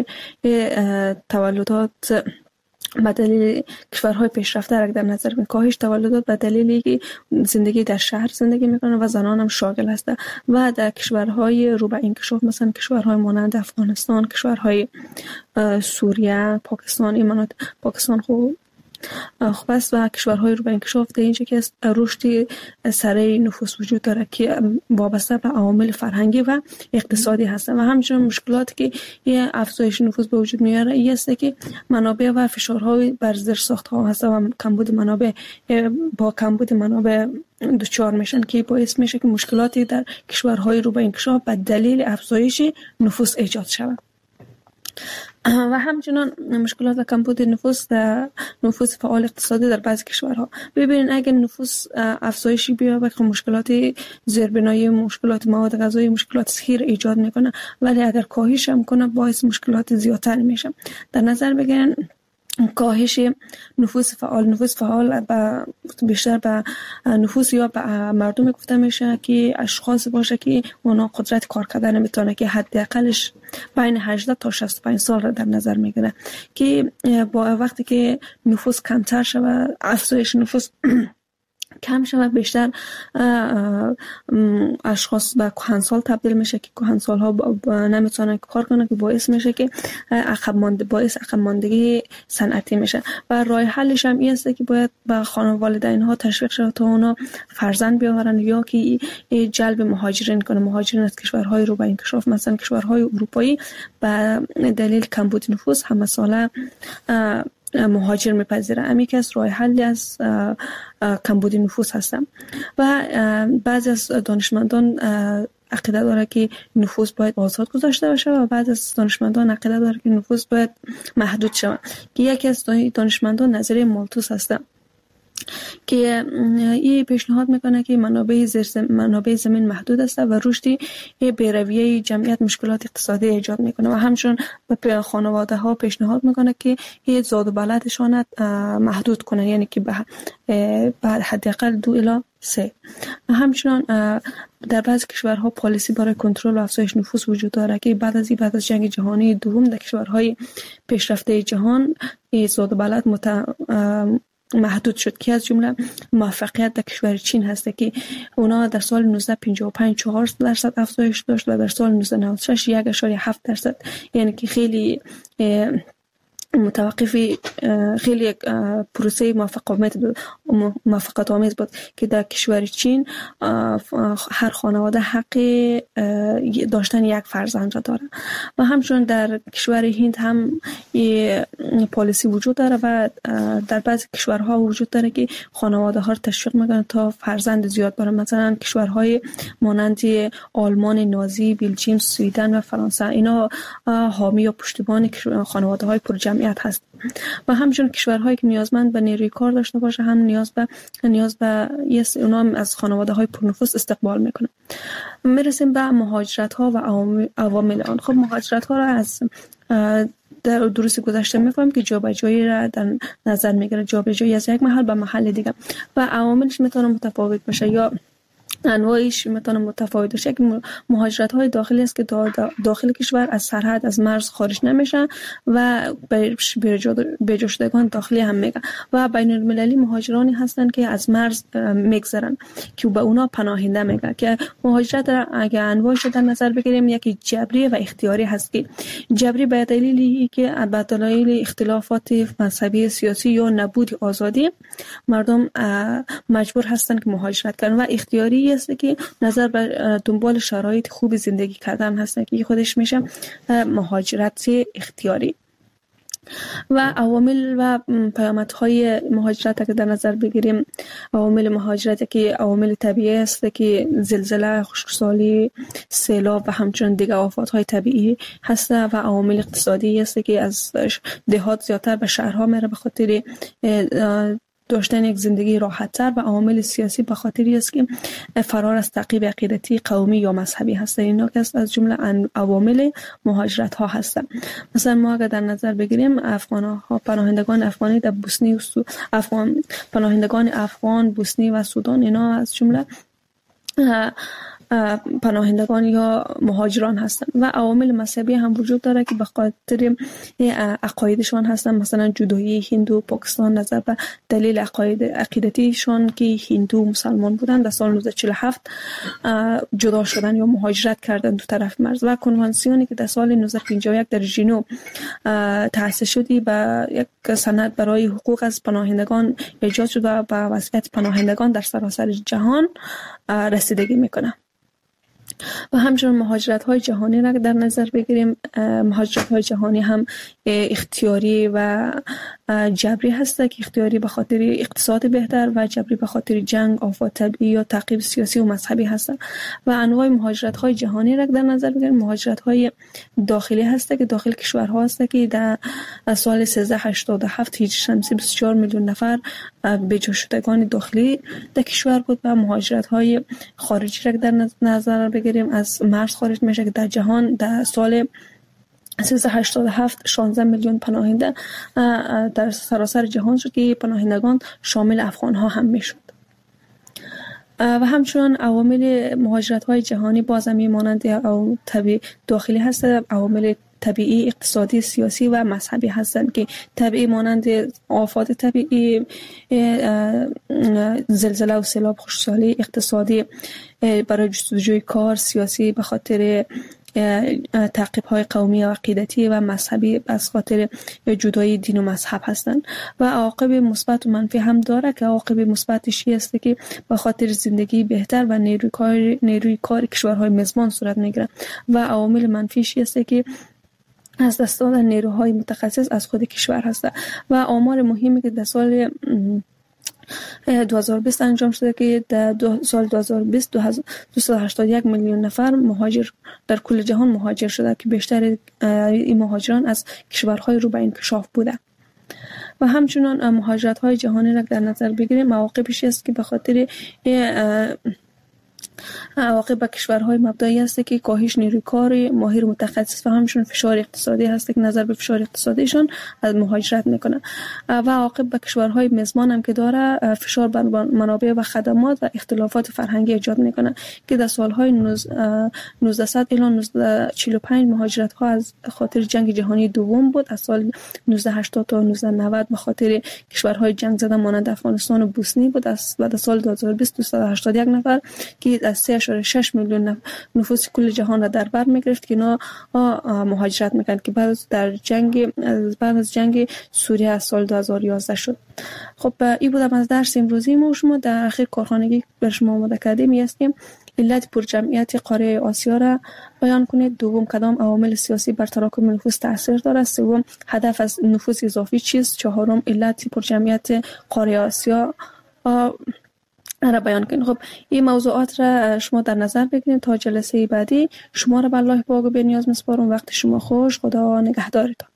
تولدات به دلیل کشورهای پیشرفته را در نظر بگیریم، کاهش تولدات به دلیلی که زندگی در شهر زندگی میکنن و زنان هم شاغل هستند و در کشورهای رو به انکشاف مثلا کشورهای مانند افغانستان، کشورهای سوریه، پاکستان، ایمانات پاکستان خوب خوب است و کشورهای رو به انکشاف در اینجا که رشد سریع نفوس وجود داره که وابسته به عوامل فرهنگی و اقتصادی هستند و همچنین مشکلاتی که یه افزایش نفوس به وجود میاره این است که منابع و فشارهای بر زیرساخت‌ها هست و کمبود منابع با کمبود منابع دچار میشن که باعث میشه که مشکلاتی در کشورهای رو به انکشاف به دلیل افزایش نفوس ایجاد شود. و همچنان مشکلات و کمبود نفوس در نفوس فعال اقتصادی در بعضی کشورها. ببینید اگر نفوس افزایشی بیابه که مشکلات زیربنایی، مشکلات مواد غذایی، مشکلات صحی ایجاد میکنه، ولی اگر کاهش هم کنه باعث مشکلات زیادتر میشه. در نظر بگیرن کاهش نفوس فعال نفوس فعال با بیشتر به نفوس یا به مردم گفته میشه که اشخاص باشه که اونا قدرت کار کردن نمیتونه که حداقلش بین هجده تا شصت و پنج سال را در نظر میگیره که با وقتی که نفوس کمتر شود، افزایش نفوس کم شود، بیشتر اشخاص به کهنسال تبدیل میشه که کهنسال ها نمیتونن کار کنن که باعث میشه که عقب مانده باعث عقب ماندگی صنعتی میشه و راه حلش هم این است که باید به خانواده‌ها ها تشویق شود تا اونا فرزند بیاورن یا که جلب مهاجرین کنه، مهاجرین از کشورهای رو به انکشاف مثلا کشورهای اروپایی به دلیل کمبود نفوس همه ساله مهاجر میپذیره. امی که از راه حل از کمبود نفوس هستم و بعضی از دانشمندان عقیده داره که نفوس باید آزاد گذاشته باشه و بعضی از دانشمندان عقیده داره که نفوس باید محدود شود که یکی از دانشمندان نظریه مالتوس هست که این پیشنهاد میکنه که منابع زیر منابع زمین محدود است و رشد بی‌رویه جمعیت مشکلات اقتصادی ایجاد میکنه و همچنین به خانواده ها پیشنهاد میکنه که این زاد و ولدشان محدود کنه، یعنی که به حداقل دو الی سه. و همچنین در بعضی کشورها پالیسی برای کنترل و افزایش نفوس وجود داره که بعد از بعد از جنگ جهانی دوم در کشورهای پیشرفته جهان این زاد و ولد مت محدود شد که از جمله موفقیت در کشور چین هست که اونا در سال نوزده پنجاه و پنج چهار درصد افزایش داشت و در سال نوزده نود و شش یک اشاره هفت درصد، یعنی که خیلی متوقفی خیلی یک پروسه موفقیت بود موفقیت آمیز بود که در کشور چین هر خانواده حق داشتن یک فرزند را داره و همچنین در کشور هند هم این پالیسی وجود داره و در بعضی کشورها وجود داره که خانواده ها را تشویق میکنن تا فرزند زیاد دارن. مثلا کشورهای مانند آلمان نازی، بلژیم، سوئدن و فرانسه اینا حامی و پشتیبان خانواده های پرجمعیت هست و همچنین کشورهایی که نیازمند به نیروی کار داشته باشه هم نیاز به نیاز به یس اونا هم از خانواده های پرنفوذ استقبال میکنه. میرسیم به مهاجرت ها و عوامل آن. خب مهاجرت ها را از در دروس گذشته میفهمیم که جابجایی را در نظر میگیره، جابجایی از یک محل به محل دیگه و عواملش میتونه متفاوت باشه یا انواعش میتونه متفاوت باشه. یک مهاجرت های داخلی است که داخل کشور از سرحد از مرز خارج نمیشن و به جا شدگان داخلی هم میگن و بین المللی مهاجرانی هستن که از مرز میگذرن که به اونا پناهنده میگن. که مهاجرت اگه انواعش در نظر بگیریم یکی جبری و اختیاری هست. که جبری به دلیلی که به دلایل اختلافات مذهبی، سیاسی یا نبود آزادی مردم مجبور هستن که مهاجرت کنن و اختیاری است که نظر بر دنبال شرایط خوب زندگی کردن هستن که خودش میشه مهاجرت اختیاری. و عوامل و پیامدهای مهاجرت که در نظر بگیریم، عوامل مهاجرت که عوامل طبیعی است که زلزله، خشکسالی، سیلاب و همچنین دیگر آفاتهای طبیعی هست و عوامل اقتصادی است که از دهات زیادتر به شهرها میره به خاطر داشتن یک زندگی راحت‌تر و عوامل سیاسی به خاطری است که فرار از تعقیب عقیدتی، قومی یا مذهبی هست. اینا که از جمله عوامل مهاجرت ها هستند. مثلا ما اگر در نظر بگیریم افغان ها، پناهندگان افغانی در بوسنی و سو... افغان پناهندگان افغان، بوسنی و سودان، اینا از جمله پناهندگان یا مهاجران هستند. و عوامل مذهبی هم وجود داره که به خاطر عقایدشان هستند. مثلا جدایی هندو پاکستان نظر به دلیل عقاید عقیدتیشان که هندو مسلمان بودند در سال نوزده چهل و هفت جدا شدن یا مهاجرت کردن دو طرف مرز. و کنوانسیونی که در سال نوزده پنجاه و یک در ژنو تأسیس شدی به یک سند برای حقوق از پناهندگان ایجاد شد و به وضعیت پناهندگان در سراسر جهان رسیدگی میکنه. و همچنین مهاجرت های جهانی را در نظر بگیریم، مهاجرت های جهانی هم اختیاری و جبری هست که اختیاری به خاطر اقتصاد بهتر و جبری به خاطر جنگ، آفات طبیعی یا تعقیب سیاسی و مذهبی هست. و انواع مهاجرت های جهانی را در نظر بگیریم، مهاجرت های داخلی هست که داخل کشورها هست که در سال سیزده هشتاد و هفت هجری شمسی بیست و چهار میلیون نفر به جا شدگان داخلی در کشور بود. و مهاجرت های خارجی را در نظر بگیریم، از مرز خارج میشه که در جهان در سال سیزده هشتاد و هفت شانزده میلیون پناهنده در سراسر جهان شد که پناهندگان شامل افغان ها هم میشد. و همچنان عوامل مهاجرت های جهانی باز هم مانند او طبیعی داخلی هست، عوامل طبیعی، اقتصادی، سیاسی و مذهبی هستند که طبیعی مانند آفات طبیعی، زلزله و سیلاب، خشکسالی، اقتصادی برای جستجوی کار، سیاسی به خاطر تعقیب های قومی و عقیدتی و مذهبی از خاطر جدایی دین و مذهب هستند. و عواقب مثبت و منفی هم داره که عواقب مثبتش است که به خاطر زندگی بهتر و نیروی کار نیروی کار کشورهای میزبان صورت میگیره. و عوامل منفیش است که از دست دادن نیروهای متخصص از خود کشور هست. و آمار مهمی که در سال دو هزار و بیست انجام شده که در دو سال دو هزار و بیست دویست و هشتاد و یک میلیون نفر مهاجر در کل جهان مهاجر شده که بیشتر این مهاجران از کشورهای رو به انکشاف بوده. و همچنان مهاجرت های جهانی را در نظر بگیریم، مواقعش است که به خاطر عواقب به کشورهای مبدایی است که کاهش نیروی کار ماهر متخصص و همچنین فشار اقتصادی هست که نظر به فشار اقتصادیشون از مهاجرت میکنه. و عواقب به کشورهای میزبان هم که داره فشار بر منابع و خدمات و اختلافات فرهنگی ایجاد میکنه که در سالهای نوزده الی نوزده چهل و پنج مهاجرت ها از خاطر جنگ جهانی دوم بود. از سال نوزده هشتاد تا نوزده نود به خاطر کشورهای جنگ زده مانند افغانستان و بوسنی بود. از بعد سال دو هزار و بیست دویست و هشتاد و یک نفر که از سه اشاره شش میلیون نفوس کل جهان را در بر میگرفت که اینا مهاجرت میکنن که بعد در جنگ بعد از جنگ سوریه از سال دو هزار و یازده شد. خب این بودم از درس امروزی ما. شما در اخیر کارخانگی بر شما آماده کردیم است که علت پرجمعیت قاره آسیا را بیان کنید. دوم کدام عوامل سیاسی بر تراکم نفوس تاثیر دارد. سوم هدف از نفوس اضافی چیست. چهارم علت پرجمعیت قاره آسیا را بیان کنید. خب این موضوعات را شما در نظر بگیرید. تا جلسه بعدی شما را به الله پاک و بی‌نیاز میسپارم. وقت شما خوش. خدا نگهدارتان.